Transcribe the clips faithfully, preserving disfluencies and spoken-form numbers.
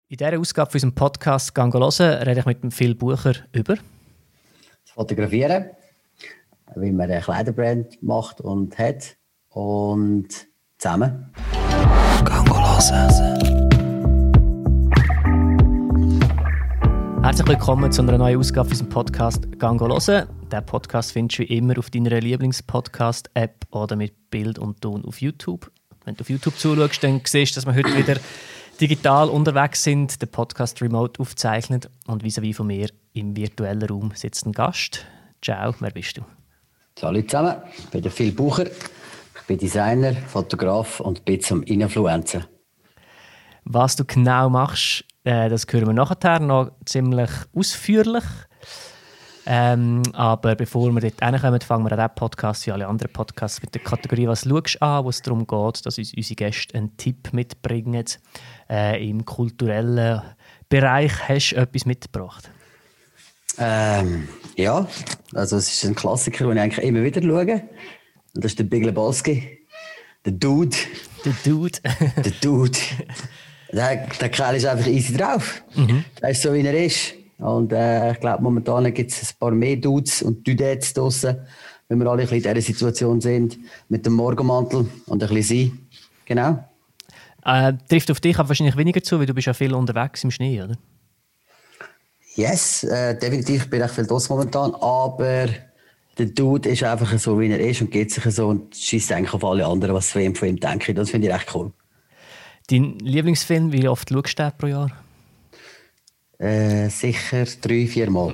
In dieser Ausgabe von unserem Podcast «Gang hören» rede ich mit dem Phil Bucher über das Fotografieren, wie man eine Kleiderbrand macht und hat und zusammen «Gang hören». Herzlich willkommen zu einer neuen Ausgabe von unserem Podcast «Gang hören». Diesen Podcast findest du wie immer auf deiner Lieblings-Podcast-App oder mit Bild und Ton auf YouTube. Wenn du auf YouTube zuschaust, dann siehst du, dass wir heute wieder digital unterwegs sind, den Podcast remote aufzeichnet und vis-à-vis von mir im virtuellen Raum sitzt ein Gast. Ciao, wer bist du? Hallo zusammen, ich bin der Phil Bucher. Ich bin Designer, Fotograf und bin zum Influencer. Was du genau machst, äh, das hören wir nachher noch ziemlich ausführlich. Ähm, aber bevor wir dort hinkommen, fangen wir an diesem Podcast wie alle anderen Podcasts mit der Kategorie «Was schaust du an?», wo es darum geht, dass uns unsere Gäste einen Tipp mitbringen. Äh, Im kulturellen Bereich hast du etwas mitgebracht? Ähm, ja, also es ist ein Klassiker, den ich eigentlich immer wieder schaue. Und das ist der Big Lebowski. Der Dude. Der Dude. der Dude. Der, der Kerl ist einfach easy drauf. Mhm. Er ist so, wie er ist. Und äh, ich glaube, momentan gibt es ein paar mehr Dudes und Dudettes draussen, wenn wir alle ein bisschen in dieser Situation sind, mit dem Morgenmantel und ein bisschen sein. Genau. Äh, trifft auf dich aber wahrscheinlich weniger zu, weil du bist ja viel unterwegs im Schnee, oder? Yes, äh, definitiv. Ich bin echt viel draussen momentan, aber der Dude ist einfach so, wie er ist und geht sich so und schießt eigentlich auf alle anderen, was von ihm, von ihm denken. Das finde ich echt cool. Dein Lieblingsfilm, wie oft schaust du den pro Jahr? Äh, sicher drei, vier Mal.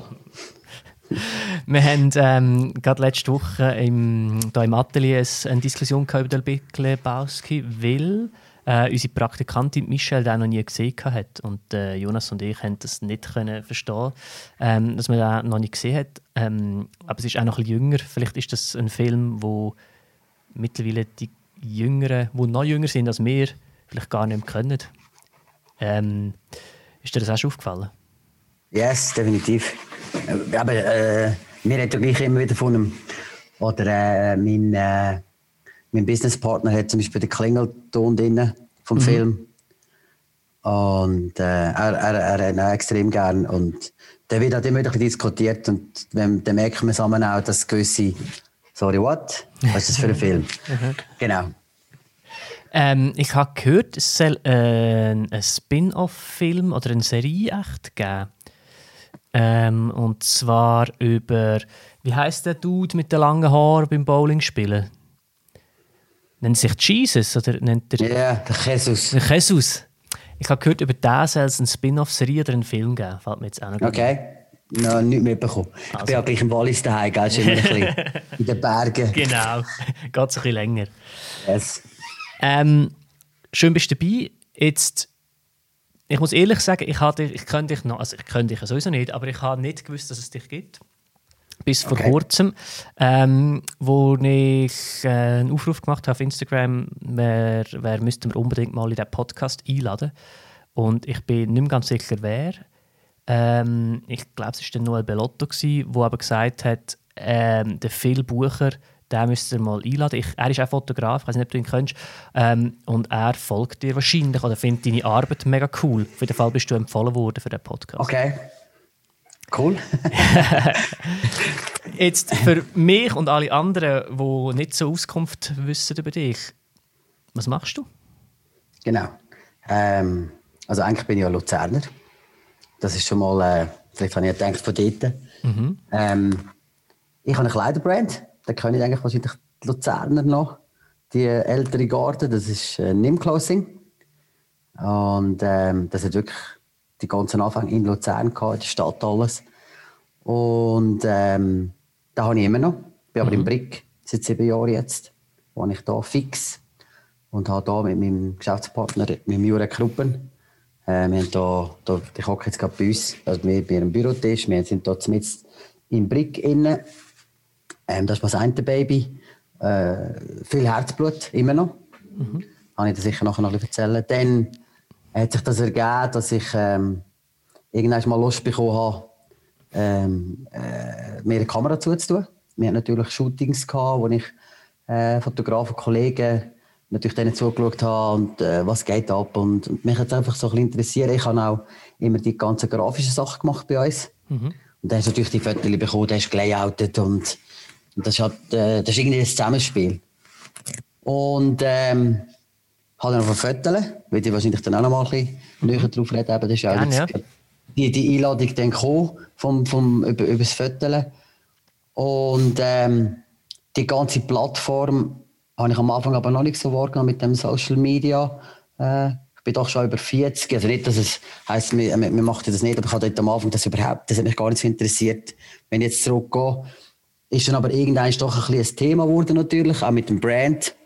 Wir haben ähm, gerade letzte Woche im, hier im Atelier eine Diskussion über den Big Lebowski, weil äh, unsere Praktikantin Michelle den noch nie gesehen hat. Und äh, Jonas und ich konnten das nicht können verstehen, ähm, dass man den noch nicht gesehen hat. Ähm, aber es ist auch noch ein bisschen jünger. Vielleicht ist das ein Film, wo mittlerweile die Jüngeren, die noch jünger sind als wir, vielleicht gar nicht mehr können. Ähm, Ist dir das auch schon aufgefallen? Yes, definitiv. Aber äh, wir reden gleich immer wieder von einem. Oder äh, mein, äh, mein Businesspartner hat zum Beispiel den Klingelton drin vom mhm. Film. Und äh, er, er, er hat ihn auch extrem gern. Und der wird halt immer wieder diskutiert. Und dann merken wir zusammen auch, dass gewisse. Sorry, what? Was ist das für ein Film? mhm. Genau. Ähm, ich habe gehört, es soll äh, einen Spin-off-Film oder eine Serie echt geben. Ähm, und zwar über, wie heisst der Dude mit den langen Haaren beim Bowling spielen? Nennt er sich Jesus oder nennt er? Ja, yeah, der Jesus. Der Jesus. Ich habe gehört, über den soll es eine Spin-off-Serie oder einen Film geben. Fällt mir jetzt auch noch okay. No, nichts mitbekommen. Also. Ich bin ja gleich im Wallis daheim, gell? Ist immer ein bisschen in den Bergen. Genau, geht ein bisschen länger. Yes. Ähm, schön bist du dabei. Jetzt, ich muss ehrlich sagen, ich, hatte, ich kenne dich noch, also ich kenne dich sowieso nicht, aber ich habe nicht gewusst, dass es dich gibt. Bis vor okay. kurzem, ähm, wo ich äh, einen Aufruf gemacht habe auf Instagram, wer, wer müsste wir unbedingt mal in diesen Podcast einladen. Und ich bin nicht mehr ganz sicher, wer. Ähm, ich glaube, es war Noel Bellotto, der aber gesagt hat, ähm, der Phil Bucher, den müsst ihr mal einladen. Ich, er ist auch Fotograf, ich weiß nicht, ob du ihn kennst. Ähm, und er folgt dir wahrscheinlich oder findet deine Arbeit mega cool. Auf jeden Fall bist du empfohlen worden für den Podcast. Okay. Cool. Jetzt für mich und alle anderen, die nicht so Auskunft wissen über dich, was machst du? Genau. Ähm, also eigentlich bin ich ja Luzerner. Das ist schon mal, äh, vielleicht habe ich gedacht von dort. Mhm. Ähm, ich habe eine Kleiderbrand. Da können eigentlich wahrscheinlich die Luzerner noch, die ältere Garde, das ist äh, Nim Clothing. Und ähm, das hat wirklich die ganzen Anfänge in Luzern gehabt, in der Stadt alles. Und ähm, da habe ich immer noch. Ich bin mhm. aber im Brick seit sieben Jahren jetzt. Wohne ich da fix. Und habe da mit meinem Geschäftspartner, mit dem Jurek Kruppen, äh, wir haben da, da, ich hocke jetzt gerade bei uns, also wir, wir haben einen Bürotisch, wir sind da mitten im Brick innen. Ähm, das ist das eine Baby. Äh, viel Herzblut, immer noch. Mhm. Kann ich dir sicher nachher noch erzählen. Dann hat sich das ergeben, dass ich ähm, irgendwann mal Lust bekommen habe, ähm, äh, mir eine Kamera zuzutun. Wir hatten natürlich Shootings gehabt, wo ich äh, Fotografen, Kollegen natürlich denen zugeschaut habe und äh, was geht ab. Und, und mich hat es einfach so ein bisschen interessiert. Ich habe auch immer die ganzen grafischen Sachen gemacht bei uns. Mhm. Und dann hast du natürlich die Fotos bekommen, dann hast du gelayoutet und, und das, ist halt, äh, das ist irgendwie ein Zusammenspiel. Und ähm, habe dann noch Fotos, will ich wahrscheinlich dann auch noch mal ein bisschen mhm. näher drauf reden. Das ist auch Gerne, das, ja. die, die Einladung dann gekommen vom, vom, über, über das Fotos. Und ähm, die ganze Plattform habe ich am Anfang aber noch nicht so wahrgenommen mit dem Social Media. Äh, ich bin doch schon über vierzig. Also nicht, dass es heisst, wir, wir machen das nicht, aber ich habe dort am Anfang das überhaupt, das hat mich gar nicht so interessiert. Wenn ich jetzt zurückgehe, ist dann aber irgendwann doch ein, bisschen ein Thema geworden natürlich, auch mit dem Brand.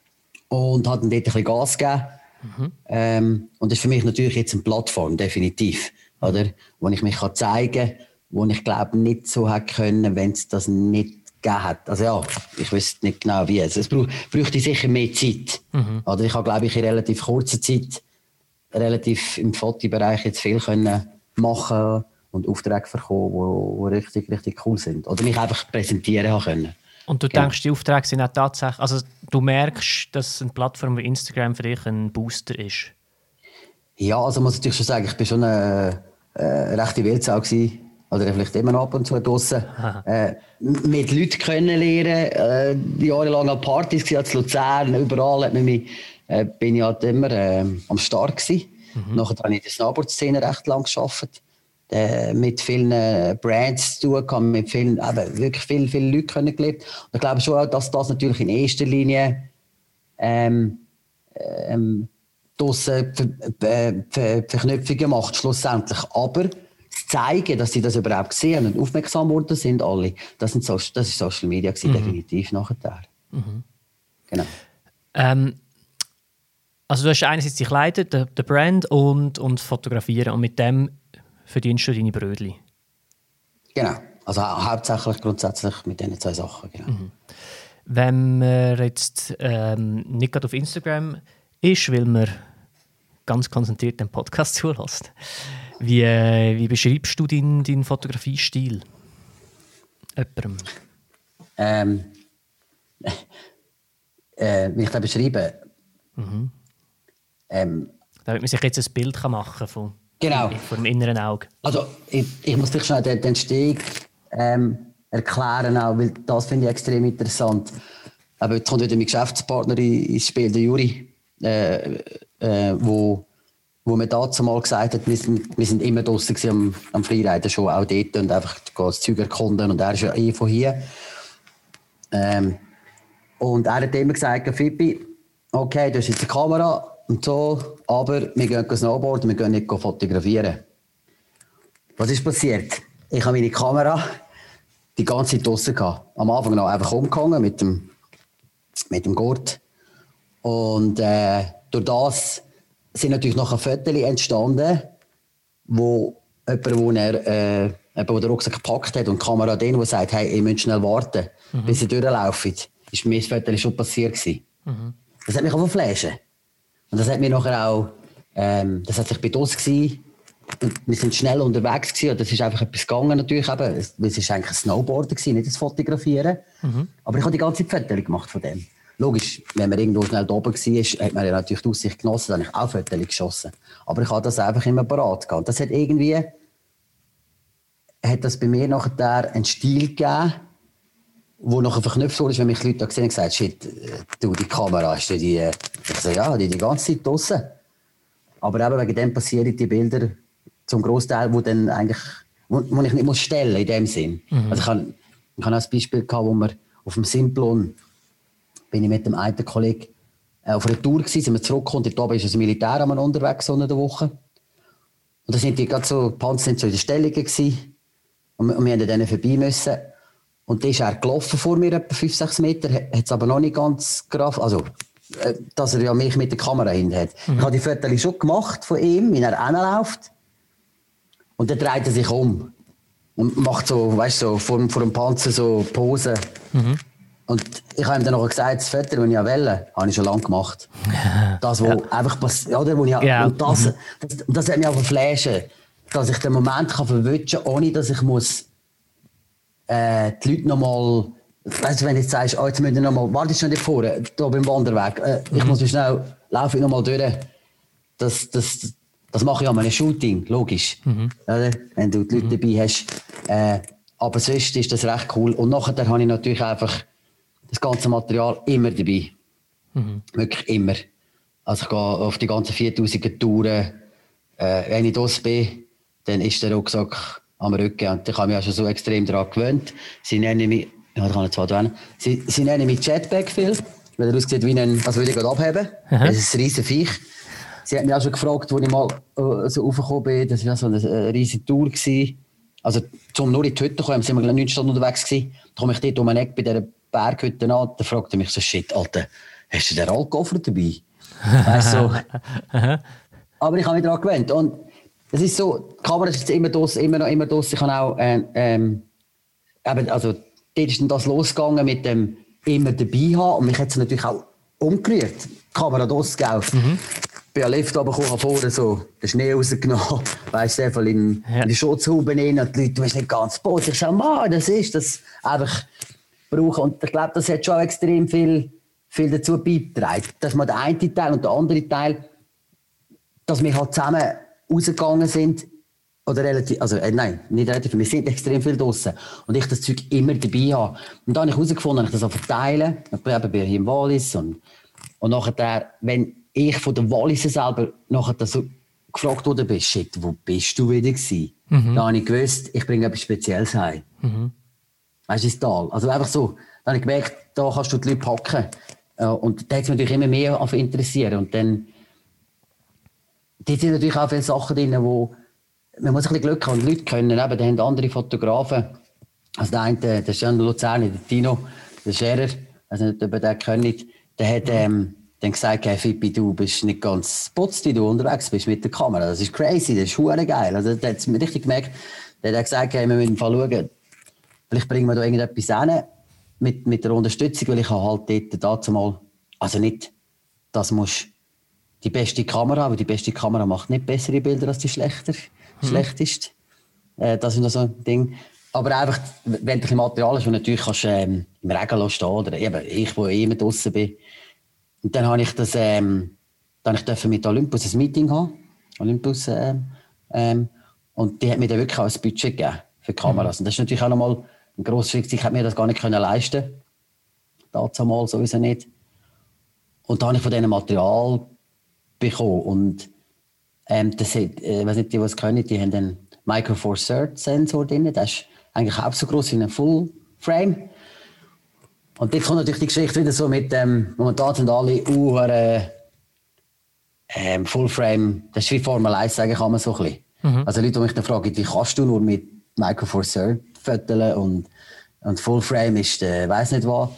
Und hat dann dort ein bisschen Gas gegeben. Mhm. Ähm, und das ist für mich natürlich jetzt eine Plattform, definitiv. Oder? Wo ich mich kann zeigen kann, wo ich glaube nicht so hätte können, wenn es das nicht gegeben hat. Also ja, ich wüsste nicht genau wie. Also es brauch, bräuchte sicher mehr Zeit. Mhm. Oder ich habe, glaube ich, in relativ kurzer Zeit relativ im Fotobereich jetzt viel können machen und Aufträge bekommen, die richtig, richtig cool sind. Oder mich einfach präsentieren haben können. Und du genau. denkst, die Aufträge sind auch tatsächlich... Also du merkst, dass eine Plattform wie Instagram für dich ein Booster ist? Ja, also muss ich natürlich schon sagen, ich war schon eine, eine rechte Wildsau gewesen. Oder vielleicht immer noch ab und zu draussen. Äh, mit Leuten kennenlernen, äh, jahrelang an Partys gewesen, in Luzern, überall hat man mich, äh, bin ich halt immer äh, am Start gewesen. Mhm. Nachher habe ich in der Snowboard-Szene recht lang gearbeitet. Äh, mit vielen Brands zu tun, mit vielen, eben, wirklich viele, viele Leute kennengelernt. Und ich glaube schon auch, dass das natürlich in erster Linie ähm, ähm, draussen Ver- Ver- Ver- Verknüpfungen macht, schlussendlich. Aber zeigen, dass sie das überhaupt sehen und aufmerksam geworden sind alle. Das, sind so, das ist Social Media gewesen, mhm. definitiv nachher. Mhm. Genau. Ähm, also du hast einerseits die Kleider, der, der Brand und, und Fotografieren und mit dem verdienst du deine Brötchen. Genau. Also hauptsächlich grundsätzlich mit diesen zwei Sachen. Genau. Mhm. Wenn man jetzt ähm, nicht gerade auf Instagram ist, weil man ganz konzentriert den Podcast zulässt, Wie, äh, wie beschreibst du deinen, deinen Fotografiestil? Jemandem? Ähm, äh, wie ich das beschreibe? Mhm. Ähm, Damit man sich jetzt ein Bild machen kann von, genau. von dem inneren Auge. Also, ich, ich muss dich schnell den, den Steg ähm, erklären, auch, weil das finde ich extrem interessant. Aber jetzt kommt wieder mein Geschäftspartner ins Spiel, der Juri, äh, äh, wo wo mir dazu mal gesagt hat, wir sind, wir sind immer draussen am, am Freeriden, schon auch dort und einfach das Zeug erkunden und er ist ja eh von hier. Ähm, und er hat immer gesagt, Fippi, okay, du hast jetzt eine Kamera und so, aber wir gehen snowboarden, wir gehen nicht fotografieren. Was ist passiert? Ich habe meine Kamera die ganze Zeit draussen gehabt. Am Anfang noch einfach umgehangen mit dem, mit dem Gurt. Und äh, durch das sind natürlich noch Fotos entstanden, wo jemand, wo er, äh, jemand, wo den Rucksack gepackt hat und die Kamera den, der sagt, hey, ihr müsst schnell warten, mhm. bis ihr durchlaufen. Ist mir das Foto schon passiert gewesen. Mhm. Das hat mich auch flashen. Und das hat mir nachher auch, ähm, das hat sich bei uns gewesen. Und wir sind schnell unterwegs gewesen. Und das ist einfach etwas gegangen natürlich eben. Es war eigentlich ein Snowboarden gewesen, nicht das Fotografieren. Mhm. Aber ich habe die ganze Zeit Fotos gemacht von dem. Logisch, wenn man irgendwo schnell da oben war, hat man ja natürlich die Aussicht genossen, dann habe ich auch Fotos geschossen. Aber ich habe das einfach immer parat gehabt. Das hat irgendwie, hat das bei mir nachher einen Stil gegeben, der nachher verknüpft wurde, wenn mich Leute da gesehen haben und gesagt, shit, du, die Kamera, hast du die, ich so, ja, die die ganze Zeit draussen. Aber eben wegen dem passieren die Bilder zum Großteil, wo dann eigentlich, wo, wo ich nicht muss stellen in dem Sinn. Mhm. Also ich habe, ich habe auch ein Beispiel gehabt, wo wir auf dem Simplon bin ich mit dem einen Kollegen äh, auf einer Tour gewesen, sind wir zurückgekommen, dort oben ist ein Militär unterwegs, so eine Woche. Und da sind die gerade so, die Panzer sind so in der Stellung gewesen. Und wir, und wir mussten dann vorbei müssen. Und dann ist er gelaufen vor mir, etwa fünf, sechs Meter, hat es aber noch nicht ganz gerafft, also, äh, dass er ja mich mit der Kamera hinten hat. Mhm. Ich habe die Fotos schon gemacht von ihm, wie er hinläuft. Und dann dreht er sich um. Und macht so, weißt du, so vor, vor dem Panzer so Pose. Mhm. Und ich habe ihm dann noch gesagt, das Foto, das ich wollte, habe ich schon lange gemacht. Das, was ja. einfach passiert, oder? Wo ich, ja. Und das, mhm. das, das hat mich auch verflashen, dass ich den Moment kann verwutschen kann, ohne dass ich muss, äh, die Leute noch mal weißt du, wenn du jetzt sagst, oh, jetzt müssen wir noch mal, warte schon nicht vorne, da beim Wanderweg, äh, ich muss mich schnell, laufe ich noch mal durch. Das, das, das mache ich an einem Shooting, logisch. Mhm. Oder? Wenn du die Leute mhm. dabei hast. Äh, aber sonst ist das recht cool. Und nachher habe ich natürlich einfach das ganze Material immer dabei. Mhm. Wirklich immer. Also ich gehe auf die ganzen viertausend Touren. Äh, wenn ich das bin, dann ist der Rucksack am Rücken. Und ich habe mich auch schon so extrem daran gewöhnt. Sie nennen mich, ja, ich kann nicht zwar erwähnen, sie, sie nennen mich Jetpack viel, weil er aussieht wie ein, als würde ich gerade abheben. Aha. Das ist ein riesen Viech. Sie hat mich auch schon gefragt, als ich mal äh, so raufgekommen bin, das war so eine äh, riesige Tour gewesen. Also, um nur in die Hütte zu kommen, sind wir neun Stunden unterwegs gewesen. Da komme ich dort um eine Ecke bei dieser Berghütte an, da fragte mich so, shit, Alter, hast du den Altkoffer dabei? Weißt du, so. Aber ich habe mich daran gewöhnt. Und es ist so, die Kamera ist jetzt immer draussen, immer noch, immer draussen. Ich habe auch, ähm, ähm, eben, also, dort ist dann das losgegangen mit dem immer dabei haben. Und mich hat es natürlich auch umgerührt. Die Kamera draussen, gell? Mhm. Ich bin am Lift runtergekommen, vorne so den Schnee rausgenommen, weißt du, in, ja. in die Schutzhaube rein. Und die Leute, du bist nicht ganz Boot. Ich sage, Mann, das ist das einfach brauchen. Und ich glaube, das hat schon extrem viel, viel dazu beigetragen. Dass man der eine Teil und der andere Teil, dass wir halt zusammen rausgegangen sind, oder relativ, also äh, nein, nicht relativ, wir sind extrem viel draussen. Und ich das Zeug immer dabei habe. Und dann habe ich herausgefunden, dass ich das auch verteile. Ich bin hier im Wallis. Und, und nachher, wenn ich von den Walliser selber nachher so gefragt wurde, bist, shit, wo bist du wieder gewesen? Mhm. Da habe ich gewusst, ich bringe etwas Spezielles heim. Mhm. Weißt du, ins Tal. Also einfach so. Dann habe ich gemerkt, da kannst du die Leute packen. Und da hat es mich natürlich immer mehr interessiert. Und dann, da sind natürlich auch viele Sachen drin, wo man muss ein bisschen Glück haben und Leute können. Eben, da haben andere Fotografen. Also der eine, der ist ja in Luzern, der Tino, der Scherer, also nicht, ob ihr den kennt, der hat, ähm, dann gesagt, hey Fippi, du bist nicht ganz putzt, wie du unterwegs bist mit der Kamera. Das ist crazy, das ist verdammt geil. Also, da hat es mir richtig gemerkt. Der hat gesagt, hey, wir müssen schauen, vielleicht bringen wir da irgendetwas hin mit, mit der Unterstützung, weil ich habe halt dort dazu mal, also nicht, das muss die beste Kamera, aber die beste Kamera macht nicht bessere Bilder als die schlechter, mhm. schlechteste. Äh, das ist noch so ein Ding. Aber einfach, wenn du ein bisschen Material hast, und natürlich kannst du ähm, im Regen stehen, oder eben ich, wo eh immer draussen bin. Und dann habe ich das, ähm, dann ich durfte mit Olympus ein Meeting haben. Olympus, ähm, ähm, und die hat mir dann wirklich auch ein Budget gegeben für Kameras. Mhm. Und das ist natürlich auch nochmal ein grosser Schritt. Ich hätte mir das gar nicht können leisten. Dazu mal sowieso nicht. Und dann habe ich von diesem Material bekommen. Und ähm, das hat, äh, ich weiß nicht, die, die es können, die haben einen Micro Four Thirds Sensor drin. Der ist eigentlich auch so gross wie ein Full Frame. Und jetzt kommt natürlich die Geschichte wieder so mit dem, momentan sind alle uh, ähm, Fullframe, das ist wie Formel eins, sagen kann man so ein bisschen. Mhm. Also Leute, die mich dann fragen, wie kannst du nur mit Micro Four Thirds föteln und, und Fullframe ist, äh, weiss nicht was.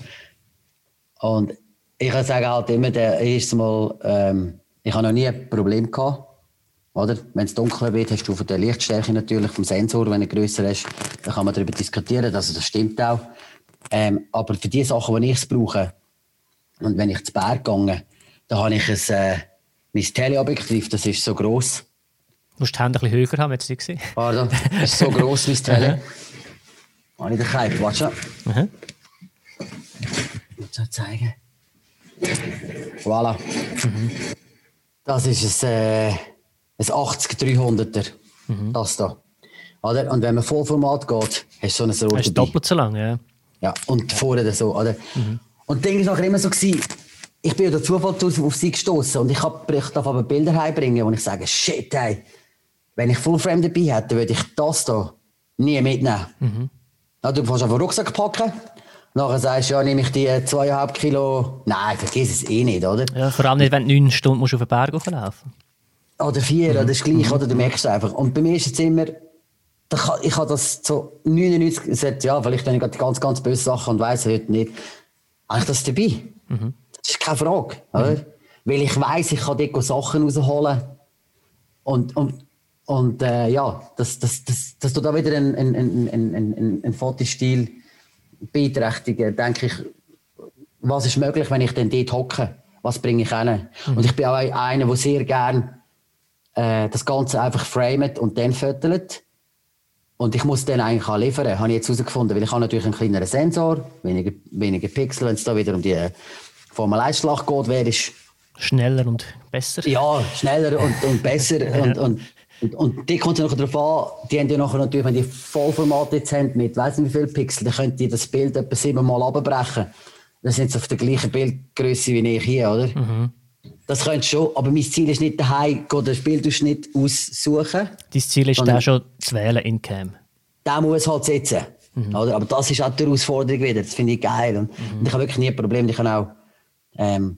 Und ich kann sagen halt immer, der erste Mal, ähm, ich habe noch nie ein Problem gehabt. Oder? Wenn es dunkel wird, hast du von der Lichtstärke natürlich vom Sensor, wenn er grösser ist, dann kann man darüber diskutieren, also das stimmt auch. Ähm, aber für die Sachen, die ich brauche, und wenn ich zu Berg gehe, dann habe ich ein, äh, mein Teleobjektiv, das ist so gross. Du musst die Hände ein bisschen höher haben, jetzt nicht gesehen. Pardon, das ist so gross wie das Tele. Habe ich den Keim, warte schon. Mhm. Ich muss es zeigen. Voilà. Mhm. Das ist ein, äh, ein achtzig dreihunderter, mhm. das da. Oder? Und wenn man Vollformat geht, hast du so ein Rohr. Das ist doppelt so lang, ja. Ja, und vorne so, oder? Mhm. Und das Ding war nachher immer so, gewesen, ich bin ja durch Zufall auf sie gestoßen und ich darf aber Bilder heimbringen, wo ich sage, shit, ey, wenn ich Fullframe dabei hätte, würde ich das hier nie mitnehmen. Mhm. Ja, du kannst einfach einen Rucksack packen, nachher sagst du, ja, nehme ich die zweieinhalb Kilo, nein, vergiss es eh nicht, oder? Ja, vor allem nicht, wenn du neun Stunden musst auf den Berg hochlaufen. Oder vier, mhm. oder das ist gleich, mhm. oder? Du merkst es einfach. Und bei mir ist es immer, ich habe das so neunundneunzig gesagt, ja, vielleicht habe ich gerade ganz, ganz böse Sachen und weiss heute nicht. Habe ich das dabei? Mhm. Das ist keine Frage. Mhm. Oder? Weil ich weiss, ich kann dort Sachen rausholen. Und, und, und äh, ja, das, das, das, das tut auch wieder einen ein, ein, ein, ein, ein Fotostil beeinträchtigen. Denke ich, was ist möglich, wenn ich dann dort hocke? Was bringe ich hin? Mhm. Und ich bin auch einer, der sehr gerne äh, das Ganze einfach framet und dann fötelt. und ich muss den eigentlich auch liefern, habe ich jetzt herausgefunden, weil ich habe natürlich einen kleineren Sensor, weniger, weniger Pixel, wenn es da wieder um die Formel eins Schlacht geht, wer ist... Schneller und besser. Ja, schneller und, und besser. und, und, und, und die kommt es noch darauf an, die haben ja nachher natürlich, wenn die Vollformat jetzt haben, mit weiss nicht wie viel Pixel, dann könnt ihr das Bild etwa siebenmal abbrechen. Das sind jetzt auf der gleichen Bildgröße wie ich hier, oder? Mhm. Das könnt schon, aber mein Ziel ist nicht daheim, den Bildausschnitt aussuchen. Dein Ziel ist da schon zu wählen in Cam. Der muss halt sitzen. Mhm. Oder? Aber das ist auch die Herausforderung wieder. Das finde ich geil. Und, mhm. und ich habe wirklich nie ein Problem. Ich kann auch ähm,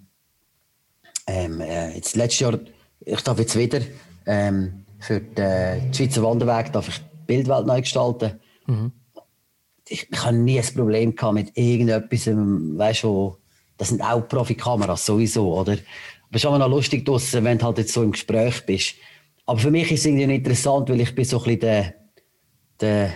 ähm, äh, jetzt letztes Jahr, ich darf jetzt wieder ähm, für die, die Schweizer Wanderweg darf ich die Bildwelt neu gestalten. Mhm. Ich, ich habe nie ein Problem gehabt mit irgendetwas, weißt du, das sind auch Profikameras sowieso, oder? Aber es ist immer noch lustig draussen, wenn du halt jetzt so im Gespräch bist. Aber für mich ist es irgendwie interessant, weil ich bin so ein bisschen der, der,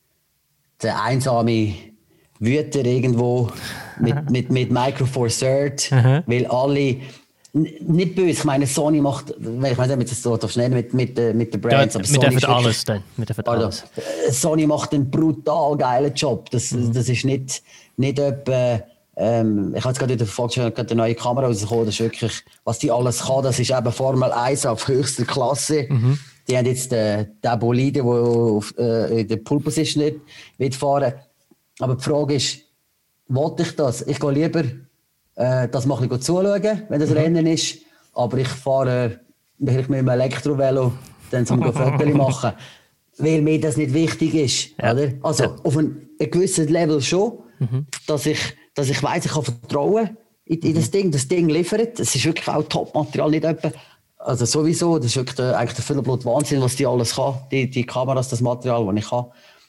der einsame Wüter irgendwo mit, mit, mit Micro Four Third, weil alle, nicht böse, ich meine Sony macht, ich weiß nicht, mit so schnell mit, mit, mit den Brands, ja, aber mit Sony ist alles dann. Mit pardon, alles. Sony macht einen brutal geilen Job. Das, mhm. das ist nicht, nicht etwa, ähm, ich habe jetzt gerade in der Volksschule eine neue Kamera rausgekommen, das ist wirklich, was die alles kann, das ist eben Formel eins auf höchster Klasse. Mhm. Die haben jetzt den, den Bolide, der auf, äh, in der Pole Position nicht wird fahren. Aber die Frage ist, wollte ich das? Ich gehe lieber äh, das mal ein bisschen zuschauen, wenn das mhm. Rennen ist. Aber ich fahre äh, mit einem Elektrovelo, dann zum Fotos machen. Weil mir das nicht wichtig ist. Ja. Oder? Also ja. auf einem gewissen Level schon, mhm. dass ich, dass ich weiss, ich kann vertrauen in, in das Ding. Das Ding liefert. Es ist wirklich auch Top-Material, nicht etwa. Also sowieso, das ist wirklich der, eigentlich der Füllblut Wahnsinn, was die alles kann. Die, die Kameras, das Material, das ich habe.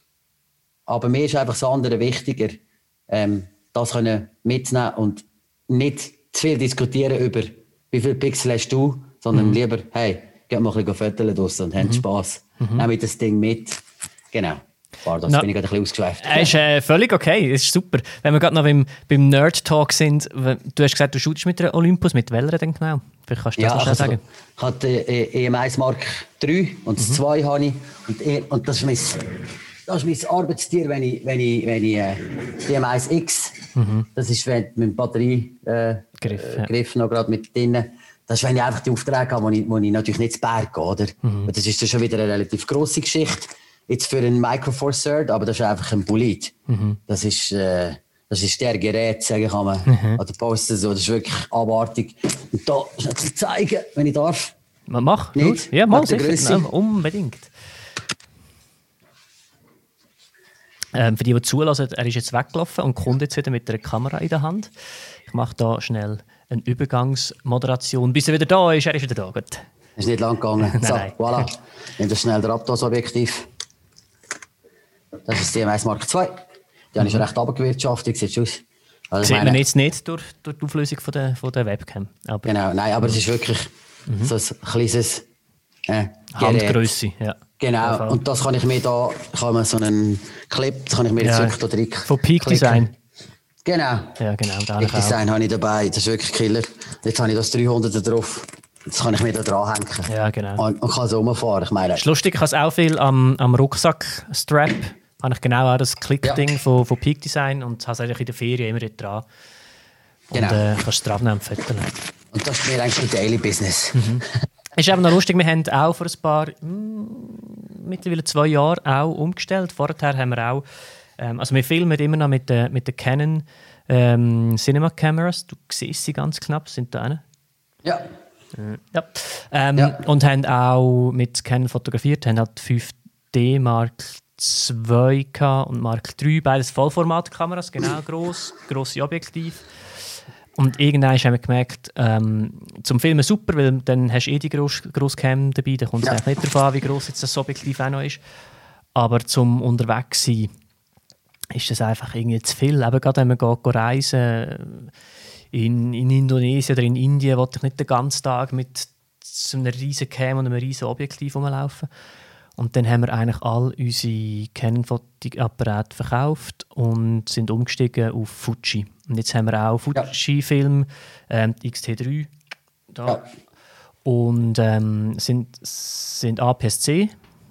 Aber mir ist einfach das andere wichtiger, ähm, das können mitzunehmen und nicht zu viel diskutieren über, wie viele Pixel hast du, sondern mhm. lieber, hey, geh mal ein bisschen Fotos draussen und mhm. habt Spass. Mhm. Nehmt das Ding mit. Genau. Pardon, das no. bin ich gerade ein bisschen ausgeschweift. Es ist äh, völlig okay, es ist super. Wenn wir gerade noch beim, beim Nerd-Talk sind, du hast gesagt, du shootest mit der Olympus, mit welcher denn genau? Vielleicht kannst du das ja, noch also, sagen. Ich hatte E M eins Mark drei und das mhm. zwei habe ich. Und, und das ist mein, das ist mein Arbeitstier, wenn ich, wenn ich, wenn ich äh, das E M eins X, mhm. das ist mit dem Batteriegriff äh, ja. Griff noch gerade mit drin. Das ist, wenn ich einfach die Aufträge habe, wo ich, wo ich natürlich nicht zu Berg gehe. Oder? Mhm. Das ist dann schon wieder eine relativ grosse Geschichte. Jetzt für einen Micro Four Third, aber das ist einfach ein Bolid. Mhm. Das ist, äh, das ist der Gerät, sage ich einmal, mhm. an der Poster so. Das ist wirklich abartig. Und da zu zeigen, wenn ich darf. Man macht, nicht? Ja, mach sicher. Nein, unbedingt. Ähm, für die, die zulassen, er ist jetzt weggelaufen und kommt jetzt wieder mit einer Kamera in der Hand. Ich mache da schnell eine Übergangsmoderation. Bis er wieder da ist, er ist wieder da. Gut. Ist nicht lang gegangen. nein, so, nein. Voilà. Nimm das schnell der Aptos-Objektiv. Das ist die D M eins Mark zwei. Die mhm. habe ich schon recht runtergewirtschaftet. Sieht aus. Also sieht meine, man jetzt nicht durch, durch die Auflösung von der, von der Webcam. Aber genau, nein, aber es ist wirklich mhm. so ein kleines äh, Handgrösse, ja. Genau, und das kann ich mir da, kann man so einen Clip, das kann ich mir ja. jetzt wirklich da drin von Peak Design. Genau. Ja, genau. Peak Design habe ich dabei, das ist wirklich Killer. Jetzt habe ich das dreihunderter drauf. Das kann ich mir da dranhängen. Ja, genau. Und, und kann so rumfahren. Ich meine. Das ist lustig, ich habe es auch viel am, am Rucksack-Strap. Habe ich genau auch das Klick-Ding ja. von, von Peak Design und habe es eigentlich in der Ferien immer dort dran. Und genau. äh, kannst du drauf nehmen und fotografieren. Und das ist mir eigentlich der Daily Business. Mhm. Ist eben noch lustig, wir haben auch vor ein paar, mh, mittlerweile zwei Jahren auch umgestellt. Vorher haben wir auch, ähm, also wir filmen immer noch mit den mit der Canon ähm, Cinema Cameras. Du siehst sie ganz knapp, sind da eine. Ja. Äh, ja. Ähm, ja. Und haben auch mit Canon fotografiert, haben halt fünf D Mark zwei und Mark drei, beides Vollformatkameras, genau, gross, grosse Objektiv. Und irgendwann haben wir gemerkt, ähm, zum Filmen super, weil dann hast du eh die grosse, grosse Cam dabei, da kommt es ja. eigentlich nicht darauf an, wie gross jetzt das Objektiv auch noch ist. Aber zum unterwegs sein ist das einfach irgendwie zu viel. Eben gerade wenn man geht, reisen in, in Indonesien oder in Indien, wollte ich nicht den ganzen Tag mit so einer riesen Cam und einem riesen Objektiv rumlaufen. Und dann haben wir eigentlich all unsere Canon-Fotoapparate verkauft und sind umgestiegen auf Fuji. Und jetzt haben wir auch Fuji-Film, ähm, X T drei da. Ja. Und ähm, sind, sind A P S C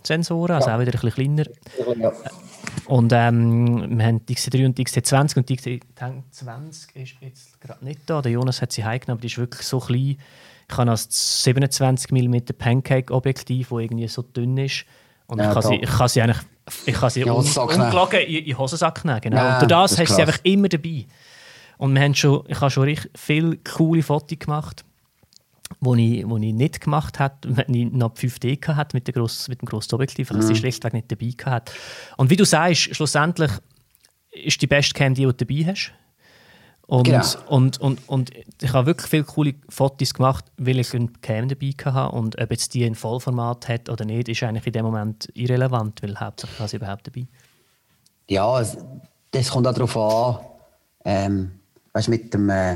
Sensoren, also ja. auch wieder ein bisschen kleiner. Ja. Und ähm, wir haben die X T drei und die X T zwanzig und die X T zwanzig ist jetzt gerade nicht da. Der Jonas hat sie heimgenommen, aber die ist wirklich so klein. Ich habe als siebenundzwanzig Millimeter Pancake-Objektiv, das irgendwie so dünn ist. Und Ja, ich, kann sie, ich kann sie eigentlich ich kann sie ja, un, ungelogen in, in den Hosensack nehmen. Genau. Ja, und durch das, das hast du sie krass. einfach immer dabei. Und wir haben schon, ich habe schon richtig viele coole Fotos gemacht, die ich, ich nicht gemacht habe, wenn ich noch fünf D hatte mit, der gross, mit dem grossen Objektiv, weil ich sie schlichtweg nicht dabei hatte. Und wie du sagst, schlussendlich ist die beste Cam die, die du dabei hast. Und, genau. und, und, und ich habe wirklich viele coole Fotos gemacht, weil ich eine Cam dabei hatte. Und ob jetzt die ein Vollformat hat oder nicht, ist eigentlich in dem Moment irrelevant, weil hauptsächlich habe ich überhaupt dabei. Ja, das kommt auch darauf an, ähm, weißt, mit dem, äh,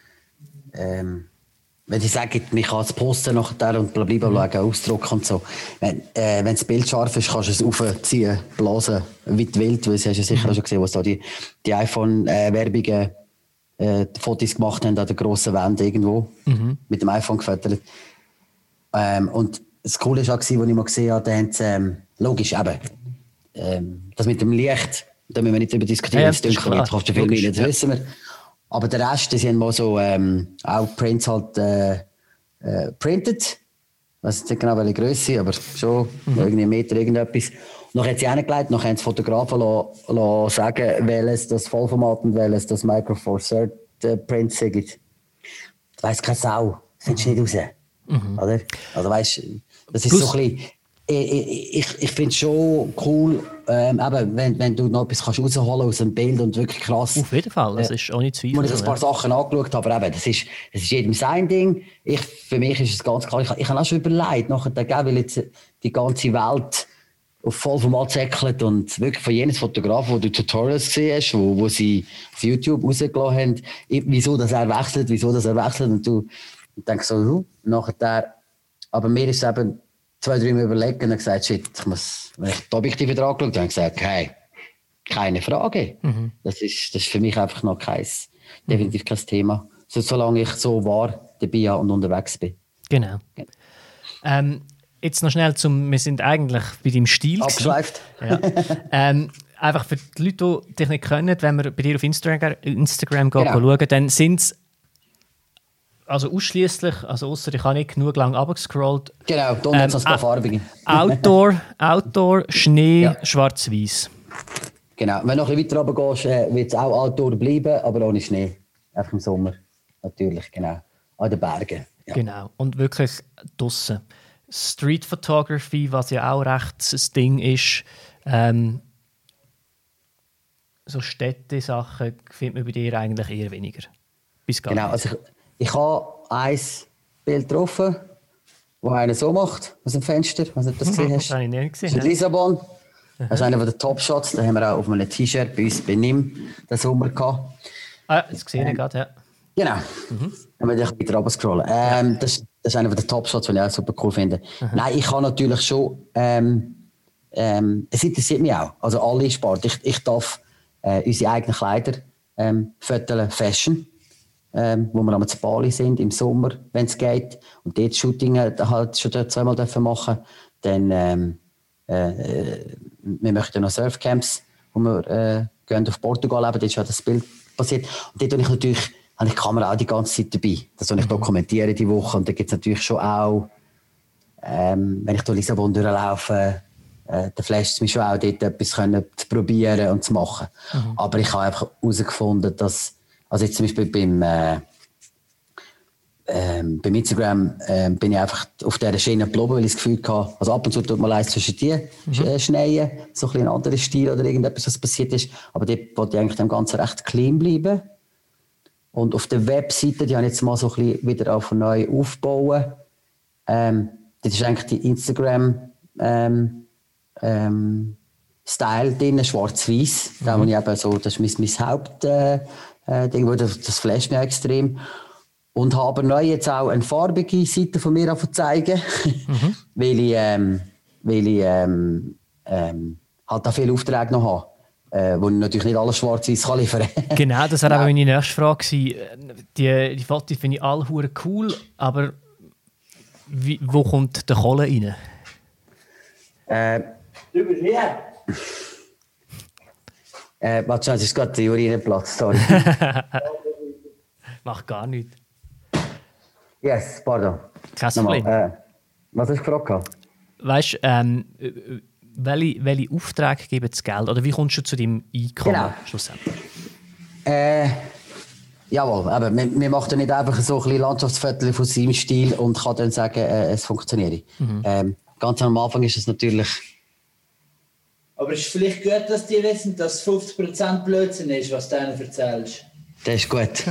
ähm, wenn ich sage, ich kann es posten nachher und blablabla, mhm. ausdrucken und so. Wenn, äh, wenn das Bild scharf ist, kannst du es aufziehen, blasen, wie die Wild, weil du hast ja sicher mhm. schon gesehen, was da die, die iPhone-Werbungen äh, Fotos gemacht haben an der grossen Wand irgendwo, mhm. mit dem iPhone gefüttert. Ähm, und das Coole war auch, als ich mal gesehen habe, da haben sie, ähm, logisch eben, ähm, das mit dem Licht, da müssen wir nicht darüber diskutieren, ja, es dunkel wird, kostet viel mehr, das ja. wissen wir. Aber der Rest, die haben mal so ähm, auch Prints halt äh, äh, printed. Ich weiß nicht genau welche Größe, aber schon mhm. irgendwie einen Meter irgendetwas. Und dann haben sie hingelegt, dann haben sie Fotografen lassen, lassen sagen, welches das Vollformat und welches das Micro Four Thirds äh, Print sagt. Das weiss keine Sau. Das findest du nicht raus. Mhm. Oder? Also weißt, das ist Plus, so ein bisschen... Ich, ich, ich finde es schon cool, ähm, eben, wenn, wenn du noch etwas kannst rausholen aus einem Bild und wirklich krass. Auf jeden Fall, das ist auch nicht zu viel. Ich habe ein paar ja. Sachen angeschaut, aber eben, das ist, das ist jedem sein Ding. Ich, für mich ist es ganz klar, ich, ich habe auch schon überlegt, nachher, weil jetzt die ganze Welt auf Vollformat säckelt und wirklich von jenem Fotografen, wo du Tutorials gesehen hast, wo, wo sie auf YouTube rausgelassen haben, wieso das er wechselt, wieso das er wechselt und du denkst so, uh, nachher, aber mir ist es eben zwei, drei Mal überlegt und gesagt, shit, ich muss, wenn ich die Objektive dran geschaut habe, habe ich gesagt, hey, keine Frage. Mhm. Das, ist, das ist für mich einfach noch kein, definitiv kein Thema. So, solange ich so war, dabei und unterwegs bin. Genau. Ja. Ähm, jetzt noch schnell zum, wir sind eigentlich bei deinem Stil. Abgeschweift. Ja. ähm, einfach für die Leute, die dich nicht kennen, wenn wir bei dir auf Instagram, Instagram gehen, genau. schauen, dann sind es also ausschließlich, also ausser ich habe nicht genug lang runtergescrollt. Genau, da ähm, noch ein paar farbige. Outdoor, Outdoor, Schnee, ja. Schwarz-Weiß. Genau, wenn du noch ein bisschen weiter runter gehst, äh, wird es auch Outdoor bleiben, aber ohne Schnee. Einfach im Sommer, natürlich, genau. An den Bergen. Ja. Genau, und wirklich draussen. Street Photography, was ja auch recht das Ding ist. Ähm, so Städte-Sachen findet man bei dir eigentlich eher weniger. Bis gar genau, nicht. Also ich, ich habe ein Bild getroffen, wo einer so macht, aus dem Fenster, was du das gesehen hast. Das habe ich nicht gesehen. Das ist in Lissabon. Das ist einer der Top-Shots. Da haben wir auch auf einem T-Shirt bei uns bei N I M den Sommer gehabt. Ah, das sehe ich ähm, gerade, ja. Genau. Mhm. Dann würde ich weiter runterscrollen. Ähm, das, das ist einer der Top-Shots, den ich auch super cool finde. Mhm. Nein, ich kann natürlich schon... Ähm, ähm, es interessiert mich auch. Also alle Sport. Ich, ich darf äh, unsere eigenen Kleider ähm, fotografieren, Fashion. Ähm, wo wir einmal zu Bali sind, im Sommer, wenn es geht, und dort Shooting halt schon dort zweimal dürfen machen, dann ähm, äh, wir möchten noch Surfcamps, wo wir äh, gehen auf Portugal, eben, dort ist ja das Bild passiert. Und dort habe ich natürlich, habe ich die Kamera auch die ganze Zeit dabei. Das soll ich dokumentieren die Woche, und da gibt es natürlich schon auch, ähm, wenn ich durch Lissabon durchlaufe, äh, da flasht es mich schon auch, dort etwas können, zu probieren und zu machen. Mhm. Aber ich habe einfach herausgefunden, dass also jetzt zum Beispiel beim, äh, ähm, beim Instagram äh, bin ich einfach auf dieser Schiene geblieben, weil ich das Gefühl hatte, also ab und zu tut man leid zwischen die mhm. äh, Schneien, so ein, ein anderer Stil oder irgendetwas, was passiert ist. Aber dort wollte ich eigentlich dem Ganzen recht clean bleiben. Und auf der Webseite, die habe ich jetzt mal so ein bisschen wieder auf neu aufbauen. Ähm, das ist eigentlich die Instagram ähm, ähm, Style drin, schwarz-weiß. Mhm. Da, wo ich eben so, das ist mein, mein Haupt... Äh, Äh, das, das flasht mich extrem. Und habe neu jetzt auch eine farbige Seite von mir zeigen, mhm. weil ich, ähm, weil ich ähm, ähm, halt da viele Aufträge noch habe, äh, wo ich natürlich nicht alles schwarz-weiß kann liefern kann. Genau, das war auch meine nächste Frage. Die, die Fotos finde ich alle hure cool, aber wie, wo kommt der Kohle rein? Äh, Über hier. Äh, warte schon, es ist gerade der Urinenplatz, sorry. Macht gar nichts. Yes, pardon. Kein Problem. Äh, was hast du gefragt? Weißt du, ähm, welche, welche Aufträge geben das Geld? Oder wie kommst du zu deinem Einkommen Genau. schlussendlich? Äh, jawohl, aber man, man macht ja nicht einfach so ein bisschen Landschaftsfotos von seinem Stil und kann dann sagen, äh, es funktioniert. Mhm. Ähm, ganz am Anfang ist es natürlich... Aber es ist vielleicht gut, dass die wissen, dass fünfzig Prozent Blödsinn ist, was du ihnen erzählst. Das ist gut.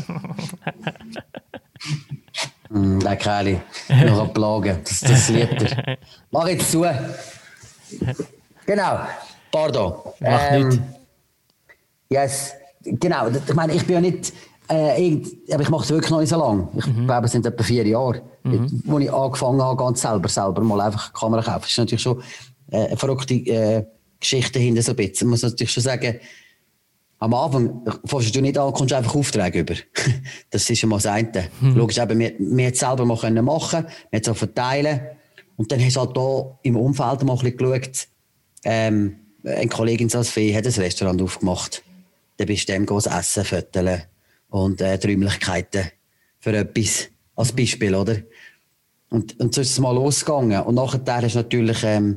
mm, der Kerl, noch ein Plagen, das, das liebt er. Mach jetzt zu. Genau, pardon. Mach ähm, nicht. Yes, genau. Ich meine, ich bin ja nicht... Äh, irgend, aber ich mache es wirklich noch nicht so lange. Ich mhm. glaube, es sind etwa vier Jahre, mhm. wo ich angefangen habe, ganz selber, selber mal einfach eine Kamera kaufen. Das ist natürlich schon äh, eine verrückte äh, Geschichte hinter so ein bisschen. Man muss natürlich schon sagen, am Anfang fährst du nicht an, kommst du einfach Aufträge über. Das ist schon mal das eine. Mhm. Logisch, eben, wir, wir es selber mal können machen, wir es auch verteilen. Und dann hast du halt da im Umfeld mal ein bisschen geschaut, ähm, eine Kollegin in Salzfee hat ein Restaurant aufgemacht. Dann bist du dem das Essen föteln und äh, die Räumlichkeiten für etwas, als Beispiel, oder? Und, und so ist es mal losgegangen. Und nachher hast du natürlich, ähm,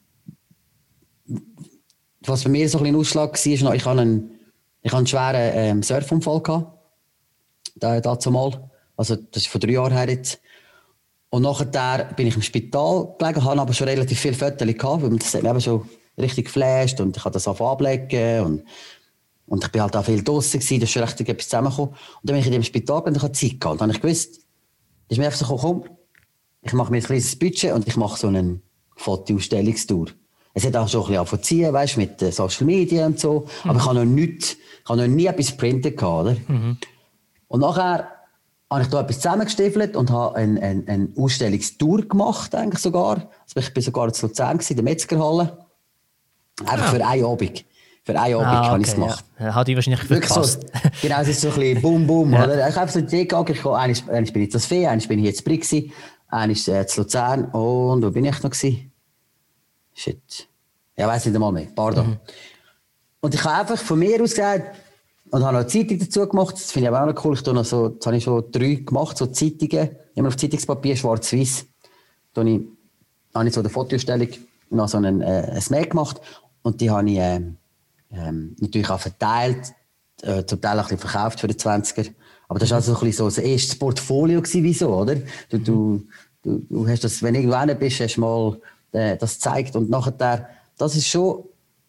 was bei mir so ein bisschen Ausschlag war, ich hatte einen, ich hatte einen schweren ähm, Surfunfall gehabt, da, dazu mal. Also das ist vor drei Jahren her jetzt. Und nachher bin ich im Spital gelegen, hatte aber schon relativ viele Fotos gehabt, weil das hat mich eben schon richtig geflasht und ich habe das angefangen ablegen und Und ich war halt auch viel draussen, da ist schon richtig etwas zusammengekommen. Und dann bin ich in dem Spital und ich hatte Zeit gehabt. Und dann habe ich gewusst, ist mir einfach so gekommen, komm, ich mache mir ein kleines Budget und ich mache so eine Fotoausstellungstour. Es hat auch schon ein bisschen angefangen, weißt, mit äh, Social Media und so. Mhm. Aber ich habe noch nichts, ich habe noch nie etwas geprintet gehabt, oder? Mhm. Und nachher habe ich da etwas zusammengestiefelt und habe eine, eine, eine Ausstellungstour gemacht, eigentlich sogar. Also ich war sogar in Luzern, in der Metzgerhalle. Einfach ah. für einen Abend. Für einen Abend ah, habe okay, ich es gemacht. Ja. Hat ich wahrscheinlich verpasst. So, genau, es ist so ein bisschen bum bum. Ja. Oder? Ich habe so die Idee gegangen, ich komme, einmal, einmal bin ich zu Fee, einmal bin ich jetzt Brixi, einmal äh, zu Luzern und wo bin ich noch gewesen? Shit. Ja, weiss nicht einmal mehr. Pardon. Mhm. Und ich habe einfach von mir aus gesagt, und habe noch eine Zeitung dazu gemacht, das finde ich aber auch noch cool, ich tue noch so, jetzt habe ich schon drei gemacht, so Zeitungen, immer auf Zeitungspapier, schwarz-weiß. Da habe ich, habe ich so eine Fotoausstellung noch so einen, äh, ein Mail gemacht und die habe ich äh, ähm, natürlich auch verteilt, äh, zum Teil auch ein bisschen verkauft für die zwanziger. Aber das war also so ein bisschen so das erste Portfolio gewesen, wieso, oder? Du, du, du, du hast das, wenn du irgendwo bist, hast du mal äh, das gezeigt und nachher, das ist schon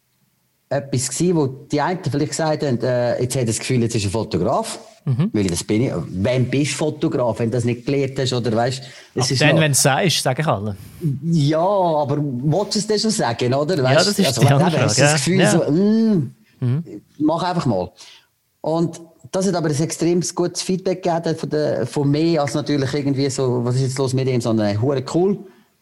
etwas gewesen, wo die einen vielleicht gesagt haben, äh, jetzt hat er das Gefühl, jetzt ist ein Fotograf. Mhm. Weil das bin ich. Wenn bist du Fotograf, wenn du das nicht gelernt hast, oder weißt du? Dann, wenn du es sagst, sage ich alle. Ja, aber willst du es dir schon sagen, oder? Weißt, ja, das ist also, die andere Frage. Frage. Das Gefühl ja. so, mm, mhm. mach einfach mal. Und das hat aber ein extrem gutes Feedback gegeben von, der, von mir, als natürlich irgendwie so, was ist jetzt los mit ihm, sondern hure cool.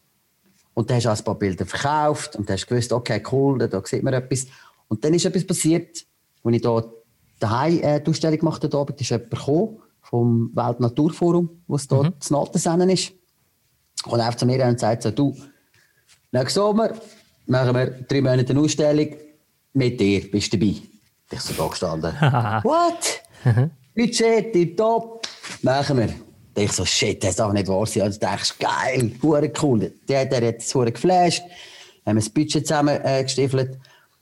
Und dann hast du auch ein paar Bilder verkauft und dann hast du gewusst, okay, cool, da, da sieht man etwas. Und dann ist etwas passiert, als ich da daheim äh, die Ausstellung gemacht habe. Da ist jemand gekommen vom Weltnaturforum, wo es dort mhm. zu Naltensennen ist. Und einfach zu mir und sagt so, du, nächsten Sommer machen wir drei Monate eine Ausstellung mit dir, bist du dabei? Ich so da gestanden. What? Budget, tipptopp, machen wir. Ich so, shit, das darf nicht wahr sein. Also denkst du, geil, hure cool. Der, der hat es hure geflasht, haben wir das Budget zusammen äh, gestiefelt.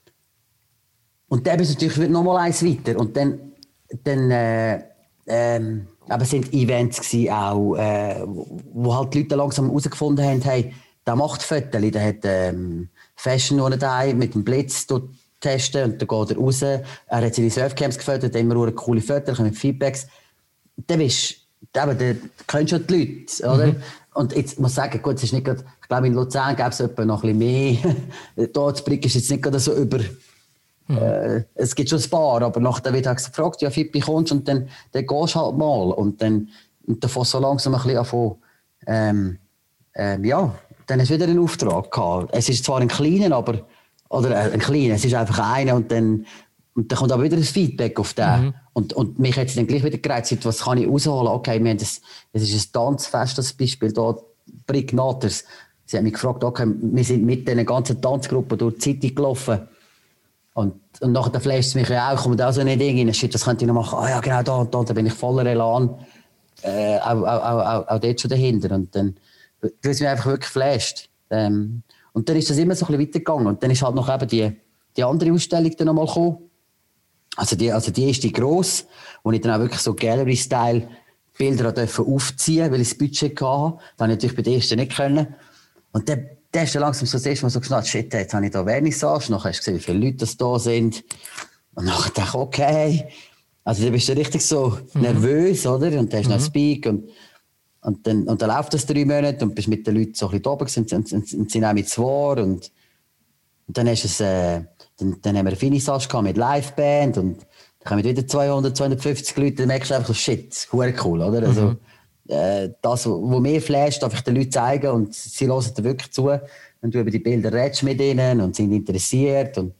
Und dann bist du natürlich noch mal eins weiter. Und dann, dann äh, ähm, aber es sind Events gewesen auch, äh, wo halt die Leute langsam herausgefunden haben, hey, der macht Fotos, der hat ähm, Fashion nur daheim mit dem Blitz testen und dann geht er raus. Er hat seine Surfcamps gefotet, immer nur coole Fotos, mit Feedbacks. Dann bist du, dann kennst du schon die Leute, oder? Mhm. Und jetzt muss ich sagen, gut, es ist nicht grad, ich glaube in Luzern gäbe es etwa noch ein bisschen mehr. Hier zu Brick ist jetzt nicht gerade so über. Mhm. Äh, es gibt schon ein paar, aber nachher wird halt gefragt, ja, Fippi kommst und dann, dann gehst du halt mal. Und dann, und dann fängst du so langsam ein bisschen an, ähm, ähm, ja, dann hast du wieder einen Auftrag gehabt. Es ist zwar ein kleiner, aber, oder äh, ein kleiner, es ist einfach einer und dann, und dann kommt aber wieder ein Feedback auf den. Mhm. Und, und mich hat es dann gleich wieder gereizt, was kann ich rausholen? Okay, wir haben das, das ist ein Tanzfest, das Beispiel, da, Brick Natters. sie hat mich gefragt, okay, wir sind mit dieser ganzen Tanzgruppe durch die City gelaufen. Und, und nachher flasht es mich ja auch, kommt auch so eine Ding rein, shit, das könnte ich noch machen. Ah ja, genau, da und da, da bin ich voller Elan. Äh, auch, auch, auch, auch, auch dort schon dahinter. Und dann, weil es mich einfach wirklich flasht. Ähm, und dann ist das immer so ein bisschen weitergegangen. Und dann ist halt noch eben die, die andere Ausstellung dann nochmal gekommen. Also die, also die ist die grosse, wo ich dann auch wirklich so Gallery-Style Bilder aufziehen durfte, weil ich das Budget hatte. Das konnte ich natürlich bei der ersten nicht können. Und dann, dann ist dann langsam so das erste Mal so geschnallt, shit, jetzt habe ich da Vernissage. Nachher hast du gesehen, wie viele Leute das da sind. Und nachher dachte ich, okay. Also dann bist du richtig so mhm. nervös, oder? Und dann hast du mhm. noch Speak und, und, dann, und dann läuft das drei Monate und bist mit den Leuten so ein bisschen da oben und, und, und, und sind auch mit zwei. Und, und dann, hast es, äh, dann, dann haben wir eine Finissage mit Liveband und dann kommen wieder zweihundert, zweihundertfünfzig Leute, dann merkst du einfach so, shit, das ist cool, oder? Mhm. Also, äh, das, was mir flasht, darf ich den Leuten zeigen und sie hören dir wirklich zu, wenn du über die Bilder redest mit ihnen und sind interessiert. Und,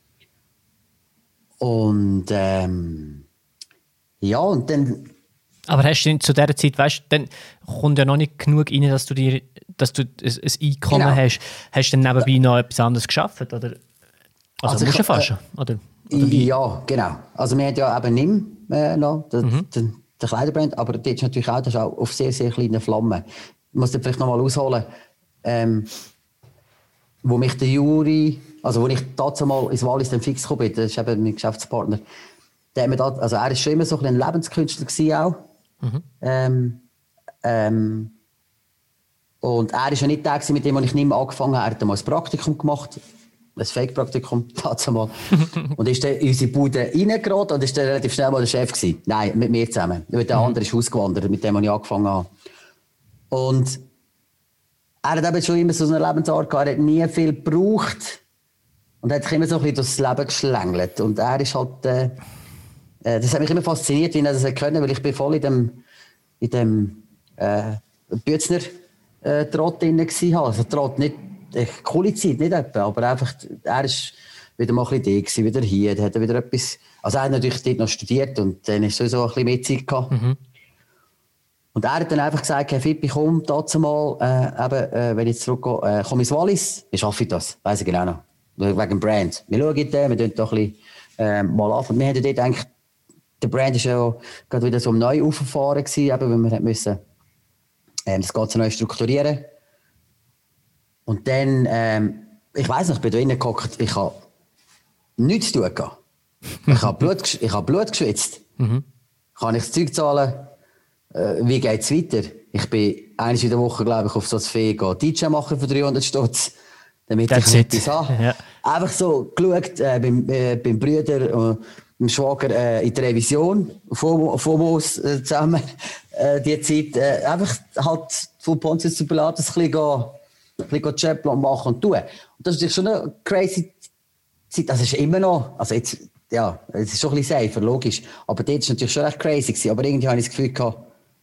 und ähm, ja, und dann... Aber hast du zu dieser Zeit, weißt du, dann kommt ja noch nicht genug rein, dass du, dir, dass du ein, ein Einkommen genau. hast. Hast du dann nebenbei noch etwas anderes geschafft? Oder? Also, also musst du fast, äh, oder? Oder ja, genau. Also wir haben ja eben nicht mehr äh, noch den, mhm. den, den Kleiderbrand, aber dort ist natürlich auch, das ist auch auf sehr, sehr kleinen Flammen. Ich muss das vielleicht noch mal ausholen. Ähm, wo mich der Juri, also wo ich dazu mal ins Wallis dann fix gekommen bin, das ist eben mein Geschäftspartner, der hat da, also er war schon immer so ein Lebenskünstler gewesen auch. Mhm. Ähm, ähm, und er war ja nicht der gewesen, mit dem ich nicht mehr angefangen habe. Er hat mal ein Praktikum gemacht. Ein Fake-Praktikum, dazu mal. Und ist dann in unsere Bude reingeraten und ist dann relativ schnell mal der Chef gewesen. Nein, mit mir zusammen. Weil der andere ist ausgewandert, mit dem ich angefangen habe. Und er hat eben schon immer so eine Lebensart gehabt. Er hat nie viel gebraucht. Und hat sich immer so ein bisschen durchs Leben geschlängelt. Und er ist halt, äh, das hat mich immer fasziniert, wie er das können, weil ich bin voll in dem, in dem, äh, Bützner, äh, Trott drin war. Also Trott nicht, eine coole Zeit, nicht etwa, aber einfach, er ist wieder mal ein bisschen da, wieder hier, da hat er wieder etwas, also er hat natürlich dort noch studiert und dann ist sowieso ein bisschen mehr Zeit gehabt. Mhm. Und er hat dann einfach gesagt, Herr Fippi, komm, dazu mal, äh, eben, äh, wenn ich zurückgehe, äh, komm ins Wallis, ich schaffe das, weiss ich genau noch, wegen dem Brand. Wir schauen den, wir tun doch ein bisschen, äh, mal an, und wir haben dort eigentlich, der Brand war ja gerade wieder so am neu auffahren gewesen, eben, weil wir müssen, äh, das Ganze neu strukturieren. Und dann, ähm, ich weiss noch, ich bin da reingehockt, ich habe nichts zu tun gehabt. Ich habe Blut, ich habe Blut geschwitzt. Mhm. Kann ich das Zeug zahlen? Äh, wie geht es weiter? Ich bin einmal in der Woche, glaube ich, auf so ein Fee D J machen für dreihundert Stutz, damit That's ich etwas habe. Ja. Einfach so geschaut, äh, beim, äh, beim Brüder und beim Schwager äh, in der Revision, Fomos äh, zusammen, äh, die Zeit, äh, einfach halt von Pontius zu Pilatus ein bisschen gehen, ein bisschen Chapel machen und tun. Und das ist schon eine crazy Zeit. Also es ist immer noch, also jetzt, ja, es ist schon ein bisschen safer, logisch. Aber dort war es natürlich schon echt crazy gewesen. Aber irgendwie habe ich das Gefühl gehabt,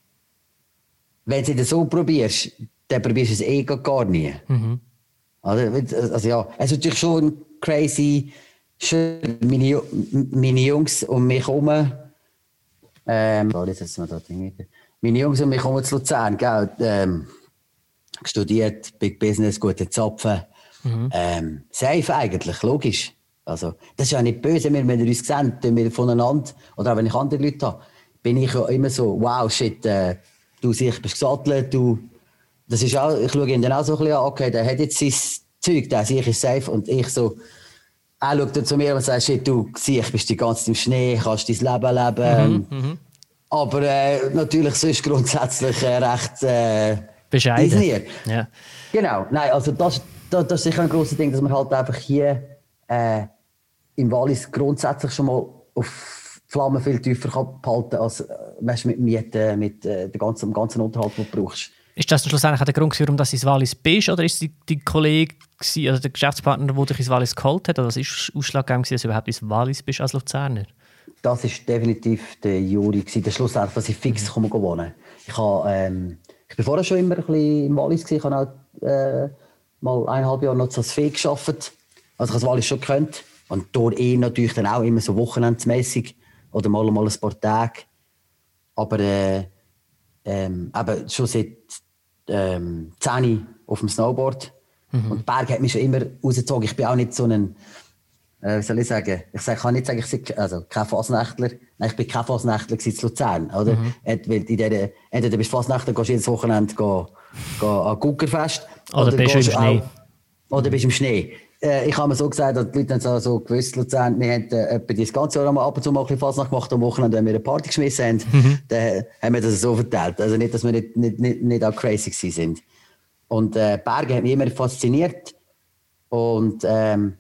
wenn du es so probierst, dann probierst du es eh gar nie. Mhm. Also, also ja, es ist natürlich schon crazy, schön, meine, meine Jungs um mich herum, ähm, oh, jetzt wir da meine Jungs um mich herum zu Luzern, gell, ähm, studiert, Big Business, gute Zapfen. Mhm. Ähm, safe eigentlich, logisch. Also, das ist ja nicht böse, wenn wir uns sehen, wenn wir voneinander, oder auch wenn ich andere Leute habe, bin ich ja immer so, wow, shit, äh, du siehst, bist gesattelt, du, das ist auch, ich schaue ihn dann auch so ein bisschen an, okay, der hat jetzt sein Zeug, der sehe ich ist safe, und ich so, er schaut dann zu mir und sagt, shit, du siehst, bist die ganze Zeit im Schnee, kannst dein Leben leben. Mhm, mhm. Aber äh, natürlich sonst grundsätzlich äh, recht äh, bescheiden. Ja. Genau, nein, also das, das, das ist sicher ein grosses Ding, dass man halt einfach hier äh, im Wallis grundsätzlich schon mal auf Flammen viel tiefer kann behalten als äh, mit Mieten, mit äh, dem ganzen, ganzen Unterhalt, den du brauchst. Ist das schlussendlich der Grund, warum du ins Wallis bist, oder ist es dein Kollege, also der Geschäftspartner, der dich ins Wallis geholt hat, oder was ist ausschlaggebend, dass du überhaupt ins Wallis bist als Luzerner? Das war definitiv der Juri, der schlussendlich, dass ich fix mhm. wohnen. Ich habe, ähm, ich bin vorher schon immer ein bisschen im Wallis gewesen. Ich habe auch äh, mal eineinhalb Jahre noch als Fee gearbeitet. Also ich habe das Wallis schon gekannt. Und dort eh natürlich dann auch immer so wochenendsmässig oder mal mal ein paar Tage. Aber äh, ähm, eben schon seit ähm, zehn auf dem Snowboard. Mhm. Und Berg hat mich schon immer rausgezogen. Ich bin auch nicht so ein, äh, wie soll ich sagen, ich sag, kann nicht sagen, ich sei also, kein Fasnächtler. Nein, ich bin kein Fasnächtler in Luzern. Oder? Mhm. In der, entweder bist du Fasnächtler, gehst jedes Wochenende gehen, gehen an Guckerfest. Oder, oder bist du im Schnee. Auch, oder mhm. bist du im Schnee. Äh, ich habe mir so gesagt, dass die Leute haben so, so gewusst, Luzern, wir haben äh, das ganze Jahr ab und zu mal ein bisschen Fasnacht gemacht, am Wochenende, wenn wir eine Party geschmissen haben, mhm. dann haben wir das so verteilt. Also nicht, dass wir nicht, nicht, nicht, nicht auch crazy gewesen sind. Und äh, Berge haben mich immer fasziniert. Und ähm,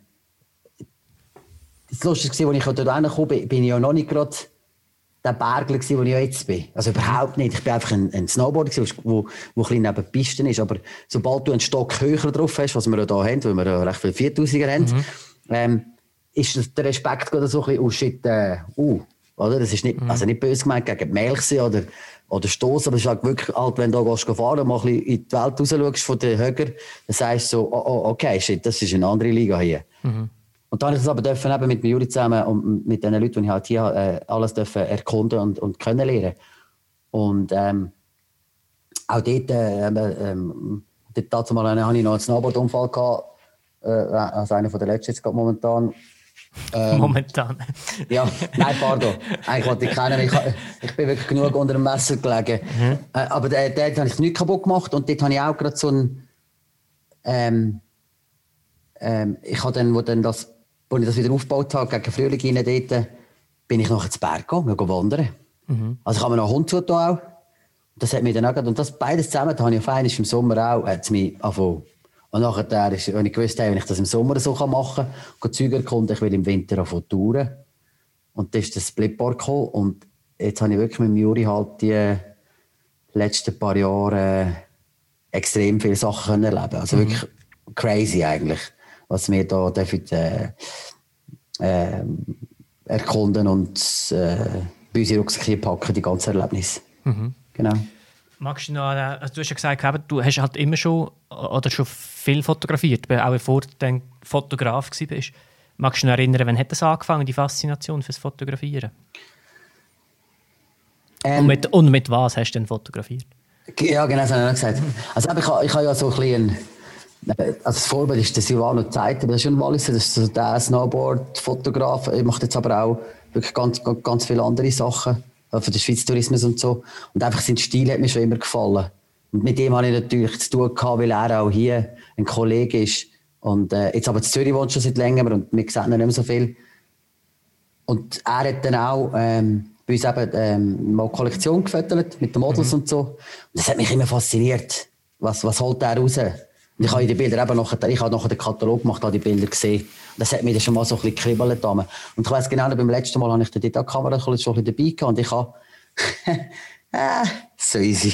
das Lustige war, als ich dort hingekommen bin, bin ich ja noch nicht gerade der Bergler gewesen, wo ich jetzt bin. Also überhaupt nicht. Ich bin einfach ein, ein Snowboarder gewesen, wo, wo ein bisschen neben Pisten ist. Aber sobald du einen Stock höher drauf hast, was wir ja hier haben, weil wir ja recht viele viertausiger haben, mhm. ähm, ist der Respekt gerade so ein bisschen, oh shit, äh, uh, oder? Das ist nicht, mhm. also nicht böse gemeint gegen die Melchse oder, oder Stoss, aber es ist halt wirklich, halt, wenn du da gehst, fahren und mal ein bisschen in die Welt raus schaust von den Höger, dann sagst du so, oh, oh, okay, shit, das ist eine andere Liga hier. Mhm. Und dann habe ich das aber dürfen, eben mit Juri zusammen und mit den Leuten, die ich halt hier äh, alles dürfen erkunden und, und kennenlernen. Und ähm, auch dort, äh, ähm, dort dazu mal hatte ich noch einen Snowboard-Unfall gehabt, äh, also einer von den letzten jetzt gerade momentan. Ähm, momentan? Ja, nein, pardon. Eigentlich wollte ich keinen. Ich, ich bin wirklich genug unter dem Messer gelegen. Mhm. Äh, aber dort, dort habe ich nichts kaputt gemacht und dort habe ich auch gerade so ein... Ähm, ähm, ich habe dann, wo dann das... Als ich das wieder aufgebaut habe, gegen Frühling rein, dort, bin ich nachher zu Berg gegangen, wir wandern. Mhm. Also ich habe mir noch einen Hund zugetan auch. Das hat mich dann auch, und das beides zusammen, da habe ich auf einmal im Sommer auch, hat es mich angefangen. Und nachher, ist, wenn ich gewusst habe, wenn ich das im Sommer so machen kann, Züge erkunden, ich will im Winter anfangen touren. Und dann ist das Splitboard gekommen. Und jetzt habe ich wirklich mit Juri halt die letzten paar Jahre äh, extrem viele Sachen erleben. Also mhm. wirklich crazy eigentlich, was wir da dürfen, äh, äh, erkunden und äh, bei unsere Rucksäcke packen, die ganzen Erlebnisse. Mhm. Genau. Magst du noch, also du hast ja gesagt, du hast halt immer schon oder schon viel fotografiert, auch bevor du dann Fotograf warst. Magst du dich noch erinnern, wann hat das angefangen, die Faszination fürs Fotografieren? Ähm, und, mit, und mit was hast du denn fotografiert? Ja, genau, das habe ich auch gesagt. Also ich habe, ich habe ja so ein bisschen, also das Vorbild ist der Silvano Zeiter, das ist schon ein Walliser, das ist so der Snowboard-Fotograf. Er macht jetzt aber auch wirklich ganz, ganz, ganz viele andere Sachen für den Schweizer Tourismus und so. Und einfach sein Stil hat mir schon immer gefallen. Und mit dem habe ich natürlich zu tun gehabt, weil er auch hier ein Kollege ist. Und äh, jetzt aber in Zürich wohnt schon seit längerem und wir sehen ihn nicht mehr so viel. Und er hat dann auch ähm, bei uns eben ähm, mal eine Kollektion gefüttert mit den Models mhm. und so. Und das hat mich immer fasziniert. Was, was holt er raus? Und ich habe die Bilder eben nachher, ich habe nachher den Katalog gemacht, habe die Bilder gesehen. Und das hat mich dann schon mal so ein bisschen gekribbelt. Und ich weiss genau, beim letzten Mal habe ich die Kamera schon ein bisschen dabei gehabt und ich habe äh, so easy.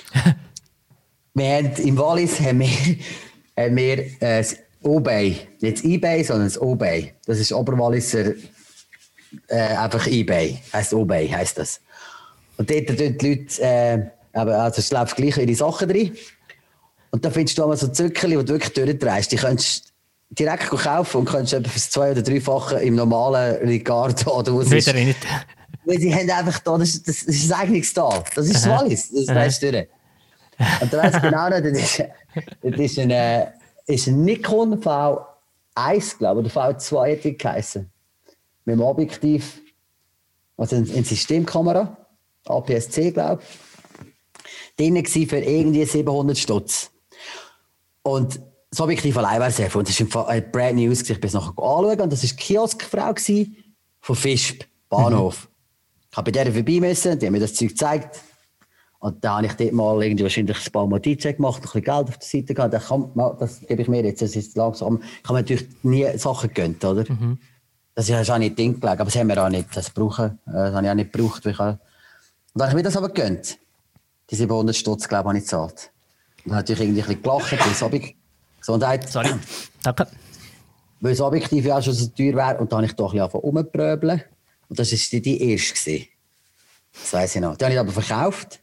Wir haben im Wallis haben wir, haben wir äh, das Obey, nicht das eBay, sondern das Obey. Das ist Oberwalliser äh, einfach eBay, heisst Obey, heisst das. Und dort tun die Leute, äh, also es läuft gleich ihre Sachen drin. Und da findest du einmal so Zückerchen, die du wirklich durchdrehst. Die könntest du direkt kaufen und könntest etwa fürs zwei- oder dreifache im normalen Ricardo oder was ist. Nicht. Weil sie haben einfach da, das ist, das ist eigentlich da. Das ist Aha. Wallis, das weißt du. Und da weißt du genau nicht, das ist, das ist ein, äh, ist ein Nikon V eins, glaube ich, oder V zwei hätte ich geheißen. Mit dem Objektiv, also eine ein Systemkamera, A P S C, glaube ich. Drinnen war für irgendwie siebenhundert Stutz. Und das Objektiv allein war sehr viel. Und das war ein brand new ausgesehen. Ich bin es nachher anschauen. Und das war die Kioskfrau von Fischb, Bahnhof. Mhm. Ich habe bei der vorbei müssen, die haben mir das Zeug gezeigt. Und dann habe ich dort mal irgendwie wahrscheinlich ein paar Mal D J gemacht, ein bisschen Geld auf der Seite gehabt. Das, kann, das gebe ich mir jetzt, das ist langsam. Ich habe mir natürlich nie Sachen gegönnt, oder? Mhm. Das ist auch nicht Ding gelegen, aber das haben wir auch nicht. Das, brauchen, das habe ich auch nicht gebraucht. Ich habe, und dann habe ich mir das aber gegönnt. Die siebenhundert Stutz, glaube ich, habe ich gezahlt. Und dann habe ich irgendwie ein bisschen gelacht, weil das Objektiv... Gesundheit. Sorry, danke. Weil das Objektiv ja schon so teuer wäre. Und dann habe ich doch ein bisschen rumgepröbeln. Und das war die erste. Das weiss ich noch. Die habe ich aber verkauft.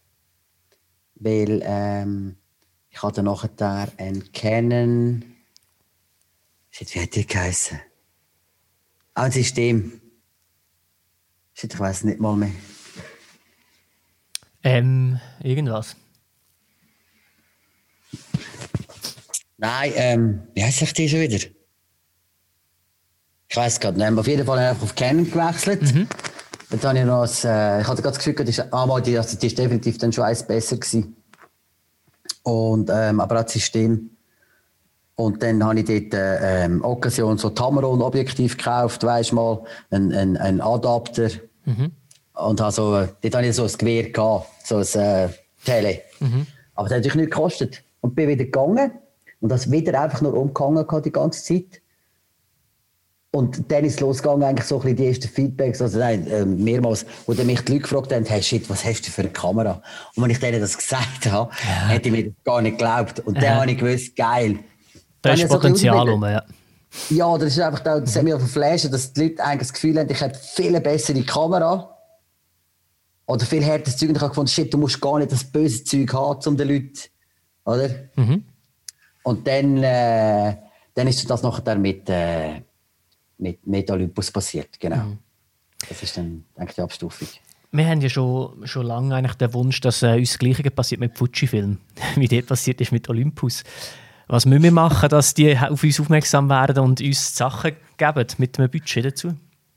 Weil ähm, ich hatte nachher einen Canon... Wie hat die geheissen? Auch ein System. Ich weiss nicht mal mehr. Ähm, irgendwas. Nein, ähm, wie heisst ich die schon wieder? Ich weiss es gerade nicht. Auf jeden Fall habe ich auf Canon gewechselt. Mhm. Jetzt habe ich noch ein, äh, ich hatte gerade das Gefühl, die ist, ah, die, also die ist definitiv dann schon eins besser gewesen. Und, ähm, aber auch das System. Und dann habe ich dort äh, ähm, Occasion so Tamron-Objektiv gekauft, weisst mal, ein, ein, ein Adapter. Mhm. Und habe so, dort hatte ich so ein Gewehr gehabt, so ein äh, Tele. Mhm. Aber das hat natürlich nichts gekostet. Und bin wieder gegangen und das wieder einfach nur umgehangen die ganze Zeit. Und dann ist es losgegangen, eigentlich so ein bisschen die ersten Feedbacks, also nein, äh, mehrmals, wo dann mich die Leute gefragt haben, hey shit, was hast du für eine Kamera? Und wenn ich denen das gesagt habe, ja. hätte ich mir das gar nicht geglaubt. Und ja. dann habe ich gewusst, geil. Da ist Potenzial rum, ja. Ja, das ist einfach, das hat mich auf Flashen, dass die Leute eigentlich das Gefühl haben, ich habe viel eine bessere Kamera. Oder viel härteres Zeug. Und ich habe gefunden, shit, du musst gar nicht das böse Zeug haben, um den Leuten, oder? Mhm. Und dann, äh, dann ist das nachher mit, äh, mit, mit Olympus passiert, genau. Mhm. Das ist dann, denke ich, die Abstufung. Wir haben ja schon, schon lange eigentlich den Wunsch, dass äh, uns das Gleiche passiert mit Fuji-Film, wie dort passiert ist mit Olympus. Was müssen wir machen, dass die auf uns aufmerksam werden und uns Sachen geben, mit einem Budget dazu?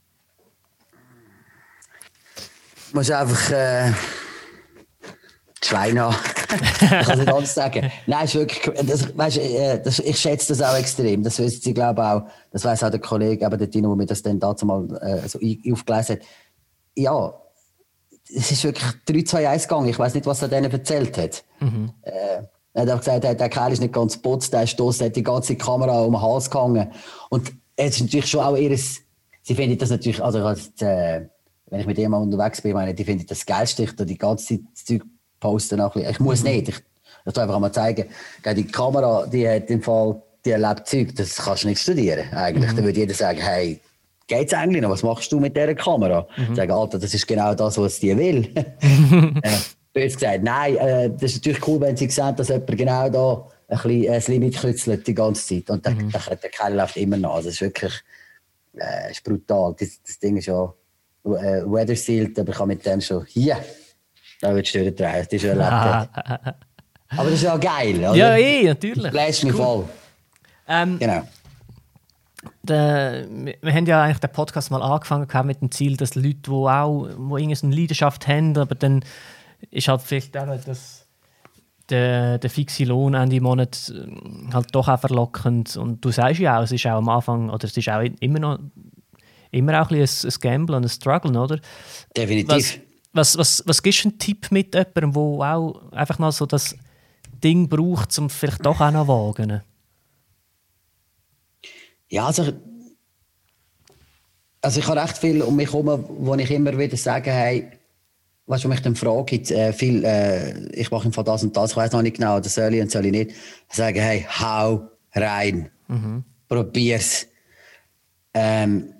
Du musst einfach äh, die Schweine haben. Ich kann nicht anders sagen. Nein, ist wirklich, das, weißt, äh, das, ich schätze das auch extrem. Das wissen Sie, glaube auch, das weiss auch der Kollege, eben der Dino, der mir das dann dazu mal äh, so aufgelesen hat. Ja, es ist wirklich drei zwei eins gegangen. Ich weiss nicht, was er denen erzählt hat. Mhm. Äh, er hat auch gesagt, der Kerl ist nicht ganz putzt, der Stoss hat die ganze Kamera um den Hals gehangen. Und es ist natürlich schon auch ihres, sie finden das natürlich, also äh, wenn ich mit jemandem unterwegs bin, meine, die finden das Geilste, ich die ganze Zeit das Zeug posten. Ich muss mhm. nicht, ich, ich will einfach mal zeigen, die Kamera, die hat im Fall, die erlebt Zeug, das kannst du nicht studieren eigentlich. Mhm. Da würde jeder sagen, hey, geht's eigentlich noch, was machst du mit dieser Kamera? Mhm. Sagen, Alter, das ist genau das, was die will. äh, bös gesagt, nein, äh, das ist natürlich cool, wenn sie sehen, dass jemand genau da ein bisschen äh, das Limit kützelt die ganze Zeit. Und der, mhm. der, der Kerl läuft immer noch. Also, das ist wirklich äh, ist brutal. Das, das Ding ist ja äh, weather sealed, aber ich kann mit dem schon hier, da wird es durchdrehen. Das ist schon erlebt. Aber das ist ja geil, oder? Ja, eh, natürlich. Das bläst mich cool. voll. Ähm, genau. Der, wir haben ja eigentlich den Podcast mal angefangen mit dem Ziel, dass Leute, die auch wo irgendeine Leidenschaft haben, aber dann ist halt vielleicht eben das, der, der fixe Lohn Ende Monat halt doch auch verlockend. Und du sagst ja auch, es ist auch am Anfang, oder es ist auch immer noch immer auch ein bisschen ein, ein Gamble und ein Struggle, oder? Definitiv. Was, was, was, was gibst du einen Tipp mit jemandem, der auch einfach noch so das Ding braucht, um vielleicht doch auch noch wagen? Ja, also, also ich habe recht viel um mich herum, wo ich immer wieder sage, hey, weißt du, mich dann frage, äh, viel, äh, ich mache im Fall das und das, ich weiss noch nicht genau, das soll ich und soll ich nicht. Ich sage, hey, hau rein, mhm. probier's. Ähm,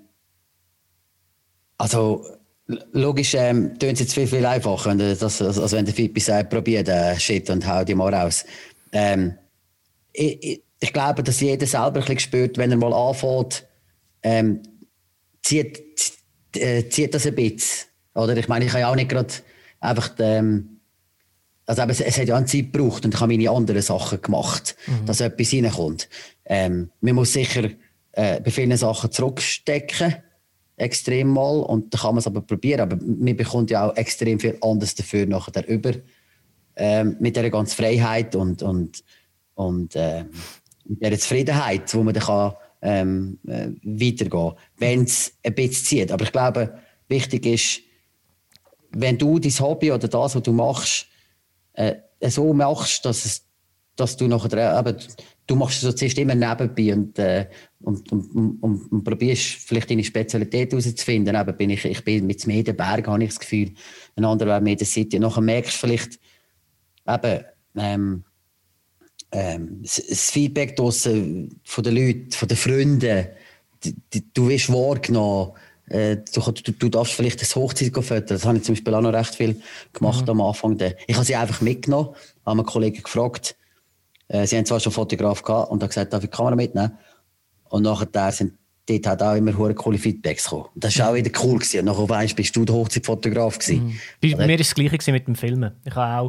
also, logisch, ähm, tönt es jetzt viel, viel einfacher, wenn du das, also wenn der Fippi sagt, probier den Shit und hau die mal raus. Ähm, ich, ich, ich glaube, dass jeder selber ein bisschen spürt, wenn er mal anfängt, ähm, zieht, äh, zieht das ein bisschen. Oder? Ich meine, ich habe ja auch nicht gerade einfach, ähm, also es, es hat ja eine Zeit gebraucht und ich habe meine anderen Sachen gemacht, mhm. dass etwas reinkommt. Ähm, man muss sicher äh, bei vielen Sachen zurückstecken, extrem mal, und dann kann man es aber probieren, aber man bekommt ja auch extrem viel anderes dafür nachher über, ähm, mit dieser ganzen Freiheit und, und, und äh, mit dieser Zufriedenheit, wo man dann kann, ähm, äh, weitergehen kann, wenn es ein bisschen zieht. Aber ich glaube, wichtig ist, wenn du dein Hobby oder das, was du machst, äh, so machst, dass, es, dass du nachher, äh, du machst es zuerst immer nebenbei und, äh, und, und, und, und probierst vielleicht deine Spezialität herauszufinden. Eben bin ich, ich bin mit mehr in den Bergen, habe ich das Gefühl, ein anderer wäre mehr in der City. Und nachher merkst du vielleicht, eben, ähm, ähm, das, das Feedback draussen von den Leuten, von den Freunden, die, die, du wirst wahrgenommen. Du, du, du darfst vielleicht das Hochzeit fotografieren. Das habe ich zum Beispiel auch noch recht viel gemacht mhm. am Anfang. Ich habe sie einfach mitgenommen, habe einen Kollegen gefragt. Äh, sie haben zwar schon einen Fotograf gehabt und haben gesagt, darf ich die Kamera mitnehmen? Und nachher sind dort hat auch immer hure coole Feedbacks gekommen. Das war auch wieder cool gewesen. Und nachher auf einmal bist du der Hochzeitfotograf gewesen. Mhm. Bei mir war es das Gleiche mit dem Filmen. Ich habe auch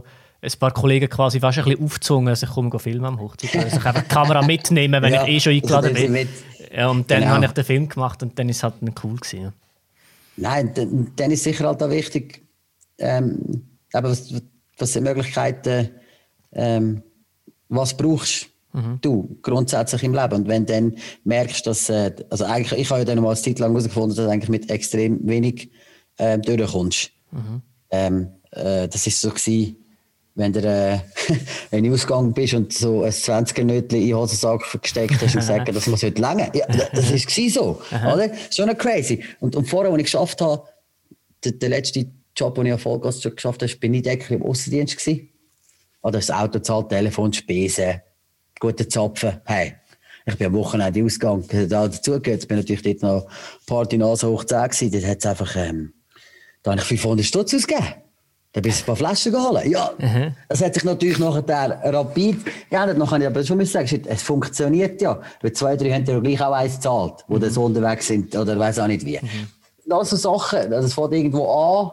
ein paar Kollegen quasi fast ein bisschen aufgezwungen, also ich komme filmen am Hochzeit. Also ich einfach die Kamera mitnehmen, wenn ja, ich eh schon eingeladen bin. Mit. Ja, und dann genau. habe ich den Film gemacht und dann ist es halt cool gewesen. Ja. Nein, dann, dann ist sicher halt auch wichtig, ähm, aber was, was sind Möglichkeiten, ähm, was brauchst mhm. du grundsätzlich im Leben? Und wenn du dann merkst, dass, äh, also eigentlich, ich habe ja dann mal eine Zeit lang herausgefunden, dass du eigentlich mit extrem wenig ähm, durchkommst. Mhm. Ähm, äh, das war so gewesen, wenn du äh, in den Ausgang bist und so ein zwanziger-Nötchen in den Hosensack gesteckt hast und gesagt, das muss heute länger. Ja, das war so, oder? Schon noch crazy. Und, und vorher, als ich geschafft habe, der, der letzte Job, den ich erfolgreich geschafft habe, bin ich Decker im Aussendienst gewesen. Oder das Auto zahlt, Telefon, Spesen, gute Zapfen. Hey, ich bin am Wochenende Ausgang, das hat auch dazugehört. Ich bin natürlich dort noch Party Nase hoch zehn gewesen. Dort hat es einfach, ähm, da habe ich fünfhundert Stutz ausgegeben. Da bist du ein paar Flaschen geholt. Ja, mhm. Das hat sich natürlich nachher rapid geändert. Noch kann ich aber schon sagen, es funktioniert ja. Weil zwei, drei haben ja gleich auch eins gezahlt, wo mhm. so unterwegs sind oder weiss auch nicht wie. Mhm. Also Sachen, das fängt irgendwo an.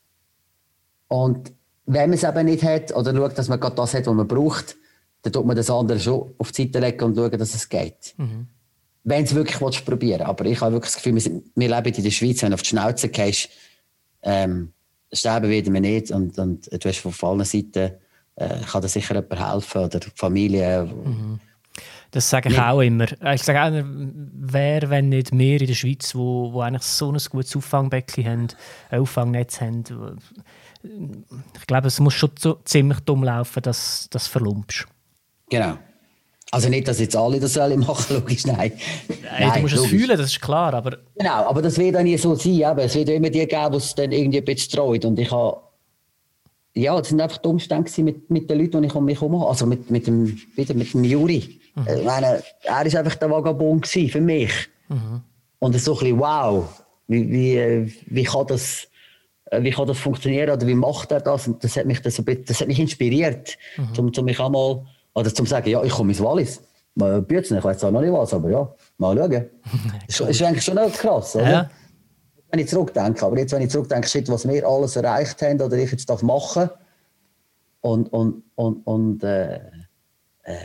Und wenn man es eben nicht hat oder schaut, dass man gerade das hat, was man braucht, dann tut man das andere schon auf die Seite legen und schauen, dass es geht. Mhm. Wenn es wirklich willst, probieren. Aber ich habe wirklich das Gefühl, wir, sind, wir leben in der Schweiz, wenn du auf die Schnauze gehst, ähm, sterben werden wir nicht. Und, und du hast von allen Seiten, äh, kann dir sicher jemand helfen oder die Familie. Mhm. Das sage ich nicht. Auch immer. Ich sage auch immer, wer, wenn nicht wir in der Schweiz, wo, wo eigentlich so ein gutes Auffangbecken haben, ein Auffangnetz haben. Ich glaube, es muss schon so ziemlich dumm laufen, dass du das verlumpst. Genau. Also nicht, dass jetzt alle das sollen machen, logisch, nein. Nein, nein du musst logisch. Es fühlen, das ist klar, aber... Genau, aber das wird auch nie so sein, aber es wird immer die geben, die es dann irgendwie ein bisschen streut. Und ich habe... Ja, das sind einfach die Umstände mit, mit den Leuten, die ich um mich herum habe. Also mit, mit, dem, wieder mit dem Juri. Mhm. Ich meine, er war einfach der Vagabond für mich. Mhm. Und so ein bisschen, wow, wie, wie, wie, kann das, wie kann das funktionieren oder wie macht er das? Und das hat mich, das, das hat mich inspiriert, mhm. um, um mich einmal... Oder zum sagen, ja, ich komme ins Wallis. Mal Bützen, ich weiß auch noch nicht was, aber ja, mal schauen. Das ist eigentlich schon krass, oder? Ja. Wenn ich zurückdenke, aber jetzt, wenn ich zurückdenke, shit, was wir alles erreicht haben oder ich jetzt das machen und, und, und, und äh, äh,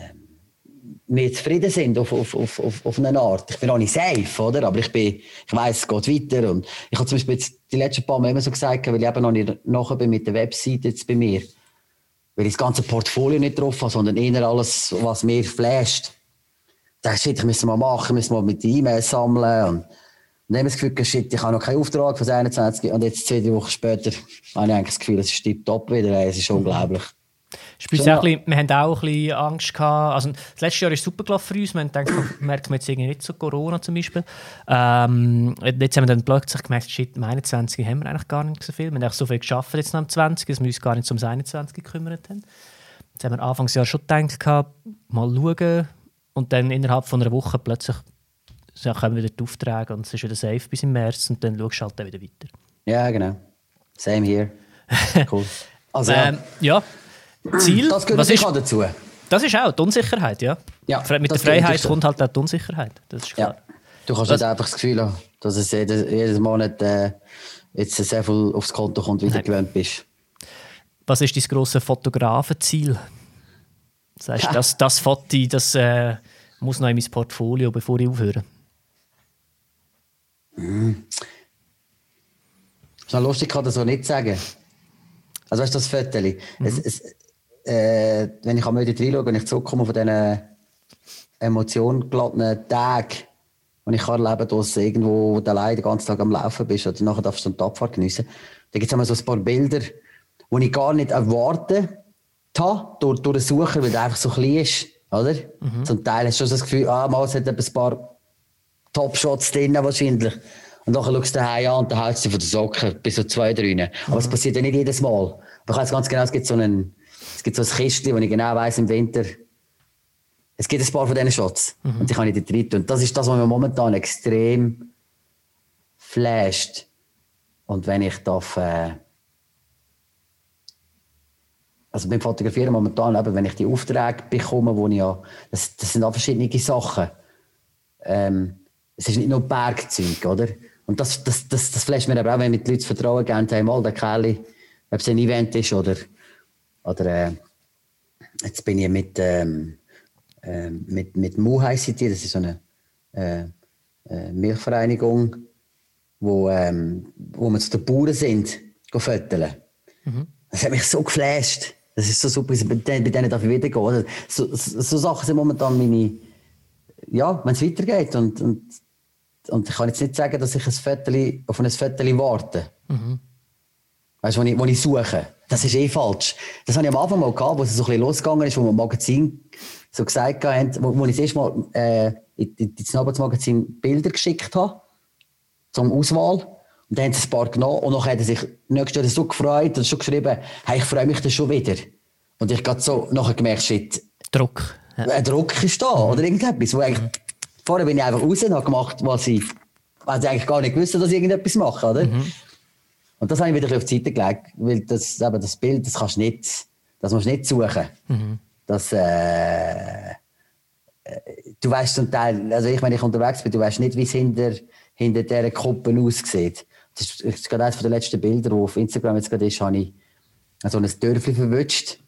wir zufrieden sind auf, auf, auf, auf, auf eine Art. Ich bin auch nicht safe, oder? Aber ich, bin, ich weiss, es geht weiter. Und ich habe zum Beispiel jetzt die letzten paar Mal immer so gesagt, weil ich eben noch nicht nachher bin mit der Webseite jetzt bei mir. Weil ich das ganze Portfolio nicht drauf habe, sondern eher alles, was mir flasht. Da shit, ich muss mal machen, ich muss mal mit den E-Mails sammeln. Und dann habe ich das Gefühl, shit, ich habe noch keinen Auftrag für das einundzwanzig. Und jetzt, zwei Wochen später, habe ich eigentlich das Gefühl, es ist tipptopp wieder. Es ist unglaublich. Spielst du auch ein bisschen, wir haben auch ein bisschen Angst gehabt. Also, das letzte Jahr ist super gelaufen für uns. Wir haben gedacht, merkt man jetzt irgendwie nicht so Corona zum Beispiel. Ähm, jetzt haben wir dann plötzlich gemerkt, shit, im einundzwanzig haben wir eigentlich gar nicht so viel. Wir haben eigentlich so viel geschafft jetzt noch am zwanzig, dass wir uns gar nicht ums einundzwanzig gekümmert haben. Jetzt haben wir Anfangsjahr schon gedacht, mal schauen. Und dann innerhalb von einer Woche plötzlich ja, kommen wieder die Aufträge und es ist wieder safe bis im März und dann schaust du halt dann wieder weiter. Ja, genau. Same here. Cool. Also, ähm, ja. Ziel, das gehört was ist, auch dazu. Das ist auch die Unsicherheit, ja. ja Mit der Freiheit kommt halt auch die Unsicherheit. Das ist klar. Ja. Du kannst was? Nicht einfach das Gefühl haben, dass es jedes, jedes Monat äh, jetzt sehr viel aufs Konto kommt, wie du gewöhnt bist. Was ist dein grosses Fotografenziel? Das heißt, ja. das, das Foto, das äh, muss noch in mein Portfolio, bevor ich aufhöre. Mm. Ist noch lustig, kann das so nicht sagen. Also weißt du, das Foto, mhm. es, es, äh, wenn ich am Möde reinschaue und ich zurückkomme von diesen emotiongeladenen Tagen, und ich kann erleben, dass du irgendwo allein den ganzen Tag am Laufen bist oder nachher darfst du die Abfahrt geniessen, da gibt es immer so ein paar Bilder, die ich gar nicht erwartet habe, durch, durch den Sucher, weil der einfach so klein ist, oder? Mhm. Zum Teil hast du schon das Gefühl, ah, mal, es hat ein paar Top-Shots drin wahrscheinlich. Und dann schaust du daheim an und dann haust du von den Socken bis so zwei, drei rein. Aber es mhm. passiert ja nicht jedes Mal. Aber ich weiß ganz genau, es gibt so, einen, es gibt so ein Kistchen, wo ich genau weiss, im Winter, es gibt ein paar von diesen Shots. Mhm. Und die kann ich dort rein tun. Und das ist das, was mich momentan extrem flasht. Und wenn ich darf, äh, also beim Fotografieren momentan, eben, wenn ich die Aufträge bekomme, wo ich ja, das, das sind auch verschiedene Sachen. Ähm, es ist nicht nur Bergzeug, oder? Und das, das, das, das flasht mir aber auch, wenn wir die Leute Vertrauen geben, hey, mal, der Kerl, ob es ein Event ist oder oder äh, jetzt bin ich mit, ähm, äh, mit, mit Mu heisst die, das ist so eine äh, äh, Milchvereinigung, wo, ähm, wo wir zu den Bauern sind, fotografieren. Mhm. Das hat mich so geflasht. Das ist so super, bei denen, bei denen darf ich wieder gehen. So, so, so Sachen sind momentan meine, ja, wenn es weitergeht. Und, und, und ich kann jetzt nicht sagen, dass ich ein Foto, auf ein Foto warte. Mhm. Weißt du, wo ich, wo ich suche. Das ist eh falsch. Das habe ich am Anfang mal gehabt, wo es so ein bisschen losgegangen ist, wo wir im Magazin so gesagt haben, wo, wo ich das erste Mal äh, in, in das Arbeitsmagazin Bilder geschickt habe, zum Auswahl. Und dann haben sie ein paar genommen und nachher hat er sich nächstes Jahr so gefreut und schon geschrieben, hey, ich freue mich dann schon wieder. Und ich habe so nachher gemerkt, shit, Druck. Ja. Ein Druck ist da, mhm. oder irgendetwas. Wo eigentlich, mhm. Vorher bin ich einfach raus und habe gemacht, was ich, was ich eigentlich gar nicht gewusst, dass ich irgendetwas mache. Oder? Mhm. Und das habe ich wieder auf die Seite gelegt, weil das, eben das Bild, das kannst du nicht, das musst du nicht suchen. Mhm. Das, äh, du weißt zum Teil, also ich, wenn ich unterwegs bin, du weißt nicht, wie es hinter, hinter dieser Kuppe aussieht. Das ist, das ist gerade eines der letzten Bilder, die auf Instagram jetzt gerade ist, habe ich so ein Dörfli verwünscht.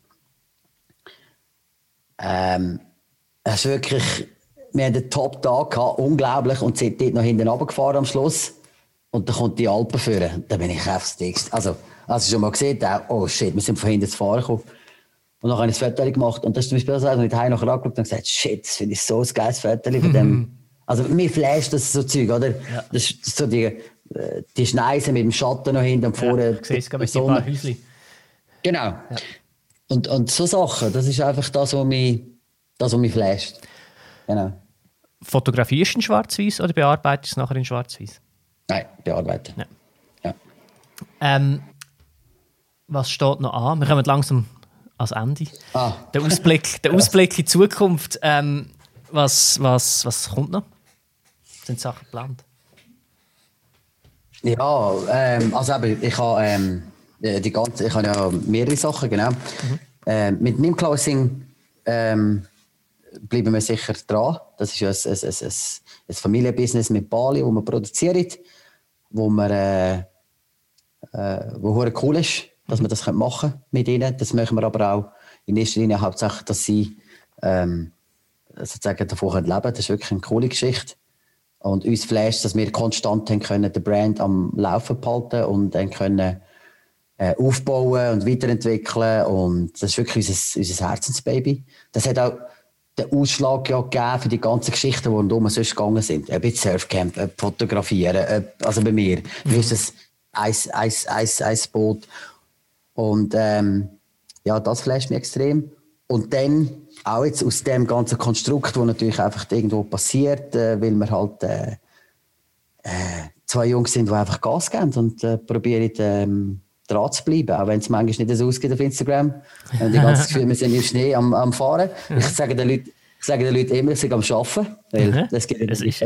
Ähm, es ist wirklich, wir hatten einen Top-Tag gehabt, unglaublich, und sind dort noch hinten runtergefahren am Schluss. Und dann kommt die Alpen führen. Da bin ich heftigst. Also, als ich schon mal gesehen habe, oh shit, wir sind von hinten zu fahren gekommen. Und dann habe ich ein Foto gemacht. Und das ist zum Beispiel so, als ich nachher angeschaut und gesagt, shit, das finde ich so ein geiles Foto von dem. Also, mir flasht das so Zeug, oder? Ja. Das ist so die, die Schneise mit dem Schatten noch hinten und vorne. Ja, ich sehe es gerade mit ein paar Häuschen. Genau. Ja. Und, und so Sachen, das ist einfach das, was mich, das, was mich flasht. Genau. Fotografierst du in Schwarz-Weiß oder bearbeitest du es nachher in Schwarz-Weiß? Nein, bearbeiten. Ja. Ja. Ähm, was steht noch an? Wir kommen langsam ans Ende. Ah. Der Ausblick, der Ausblick in die Zukunft. Ähm, was, was, was kommt noch? Sind Sachen geplant? Ja, ähm, also eben, ich habe ähm, die ganze, ich habe ja mehrere Sachen, genau. Mhm. Ähm, mit Nim Closing ähm, bleiben wir sicher dran. Das ist ja ein, ein, ein, ein Familienbusiness mit Bali, wo wir produzieren, wo wir äh, äh, wo cool ist, dass mhm. wir das machen können mit ihnen. Das machen wir aber auch in erster Linie hauptsächlich, dass sie ähm, sozusagen davon leben können. Das ist wirklich eine coole Geschichte. Und uns flasht, dass wir konstant haben können, den Brand am Laufen behalten und dann können äh, aufbauen und weiterentwickeln. Und das ist wirklich unser, unser Herzensbaby. Das hat auch den Ausschlag ja gegeben für die ganzen Geschichten, die rundherum sonst gegangen sind. Ob jetzt Surfcamp, ob Fotografieren, ob, also bei mir. Mhm. Ist das Eis, Eis, Eis, Eisboot. Und ähm, ja, das flasht mich extrem. Und dann auch jetzt aus dem ganzen Konstrukt, das natürlich einfach irgendwo passiert, äh, weil wir halt äh, äh, zwei Jungs sind, die einfach Gas geben und äh, probieren ähm, dran zu bleiben, auch wenn es manchmal nicht so ausgeht auf Instagram. Und die ganze Gefühl, wir sind im Schnee am, am Fahren. Ich sage den Leuten, ich sage den Leuten immer, ich bin am Arbeiten, weil das gibt es nicht.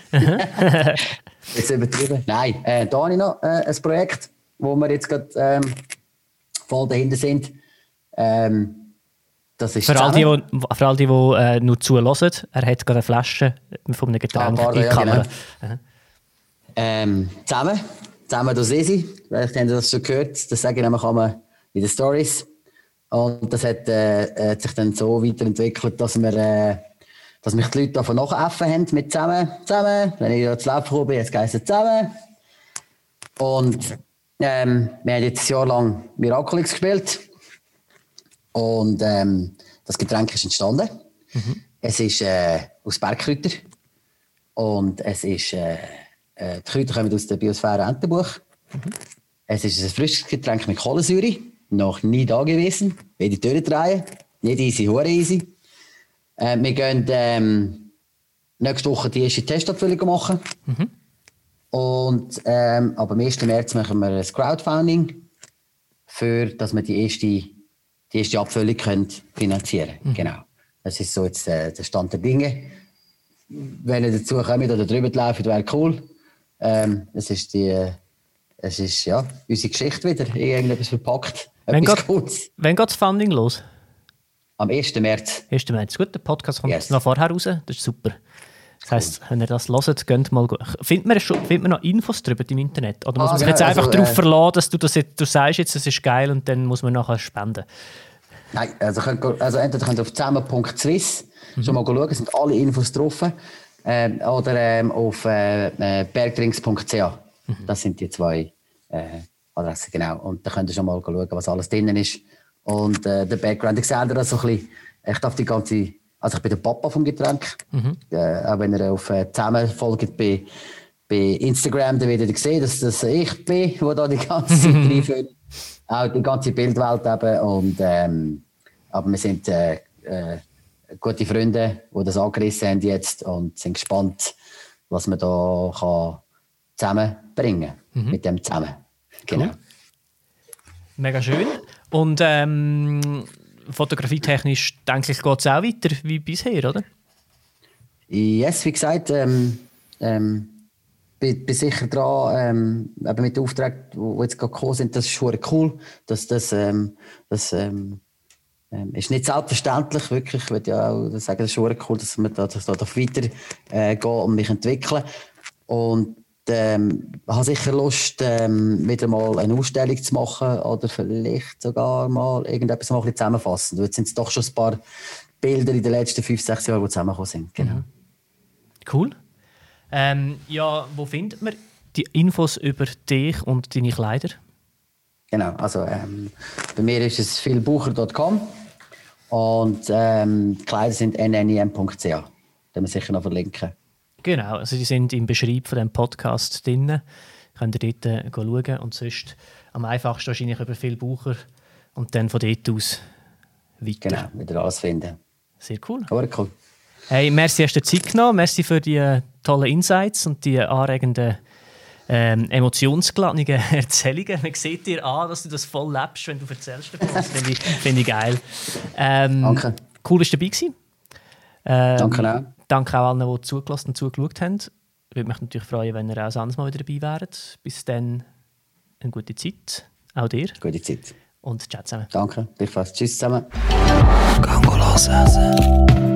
Jetzt übertrieben. Nein, äh, da habe ich noch äh, ein Projekt, wo wir jetzt gerade ähm, voll dahinter sind. Ähm, Das ist für, all die, wo, für all die, die äh, nur zuhören, er hat gerade eine Flasche von einem Getränk ah, in die Kamera. Ja, genau. ähm, zusammen, zusammen durch Sisi, vielleicht haben Sie das schon gehört, das sage ich nämlich einmal in den Stories. Und das hat, äh, hat sich dann so weiterentwickelt, dass wir, äh, dass mich die Leute davon nachäffen haben mit zusammen, zusammen. Wenn ich zu Laufen gekommen bin, jetzt heisst es zusammen. Und ähm, wir haben jetzt ein Jahr lang Miraculix gespielt. Und ähm, das Getränk ist entstanden. Mhm. Es ist äh, aus Bergkräutern. Und es ist, äh, äh, die Kräuter kommen aus der Biosphäre Entenbuch. Mhm. Es ist ein frisches Getränk mit Kohlensäure. Noch nie da gewesen. Beide Türen drehen. Nicht easy, hure easy. Äh, wir gehen ähm, nächste Woche die erste Testabfüllung machen. Mhm. Und ähm, aber am ersten März machen wir ein Crowdfunding, für, dass wir die erste die erste Abfüllung können finanzieren können. Mhm. Genau. Das ist so jetzt äh, der Stand der Dinge. Wenn ihr dazu kommt oder drüber laufen, wäre cool. Ähm, es ist die, äh, es ist ja unsere Geschichte wieder, irgendetwas verpackt. Wenn geht das Funding los? Am ersten März. ersten März. Gut, der Podcast kommt yes. noch vorher raus. Das ist super. Das heisst, cool. Wenn ihr das hört, geht mal. Findet man, schon, findet man noch Infos darüber im Internet? Oder muss ah, man sich ja, jetzt einfach also, darauf äh, verlassen, dass du das jetzt, du sagst, jetzt, das ist geil und dann muss man nachher spenden? Nein, also, könnt, also entweder könnt ihr auf zusammen punkt swiss mhm. schon mal schauen, es sind alle Infos drauf. Ähm, oder ähm, auf äh, äh, bergdrinks punkt c h. Mhm. Das sind die zwei äh, Adressen, genau. Und da könnt ihr schon mal schauen, was alles drin ist. Und äh, der Background, ich sehe das so ein bisschen, ich darf die ganze, also ich bin der Papa vom Getränk. Mhm. Äh, auch wenn ihr auf äh, zusammen folgt bei, bei Instagram, dann werdet ihr sehen, dass das ich bin, der da die ganze Zeit reinführt. Auch die ganze Bildwelt eben. Und, ähm, aber wir sind äh, äh, gute Freunde, die das angerissen haben jetzt und sind gespannt, was man da kann zusammenbringen kann. Mhm. Mit dem zusammen. Genau. Cool. Mega schön. Und ähm, fotografietechnisch, denke ich, geht es auch weiter wie bisher, oder? Yes, wie gesagt, ähm, ähm, bin, bin sicher dran, ähm, eben mit den Aufträgen, die jetzt gerade gekommen sind, das ist schon cool. Das, das, ähm, das ähm, ähm, ist nicht selbstverständlich, wirklich. Ich würde ja auch sagen, das ist schon cool, dass wir da, dass da weiter äh, gehen und mich entwickeln. Und ähm, habe sicher Lust, ähm, wieder mal eine Ausstellung zu machen oder vielleicht sogar mal irgendetwas mal ein bisschen zusammenfassen. Jetzt sind es doch schon ein paar Bilder in den letzten fünf, sechs Jahren, die zusammengekommen sind. Genau. Mhm. Cool. Ähm, ja, wo findet man die Infos über dich und deine Kleider? Genau, also ähm, bei mir ist es philbucher punkt com und ähm, die Kleider sind n n i m punkt c h. Da müssen wir sicher noch verlinken. Genau, also die sind im Beschreib von dem Podcast drin. Könnt ihr dort äh, schauen und sonst am einfachsten wahrscheinlich über Phil Bucher und dann von dort aus weiter. Genau, wieder alles finden. Sehr cool. Aber cool. Hey, merci, hast du dir Zeit genommen. Merci für die äh, tollen Insights und die anregenden, ähm, emotionsgeladenen Erzählungen. Man sieht dir an, dass du das voll lebst, wenn du erzählst. Das finde ich, find ich geil. Ähm, Danke. Cool, dass du dabei warst. Ähm, Danke auch. Danke auch allen, die zugelassen und zugeschaut haben. Ich würde mich natürlich freuen, wenn ihr auch ein anderes Mal wieder dabei wäret. Bis dann eine gute Zeit. Auch dir. Gute Zeit. Und ciao zusammen. Danke. Gleichfalls. Tschüss zusammen. Gang hören.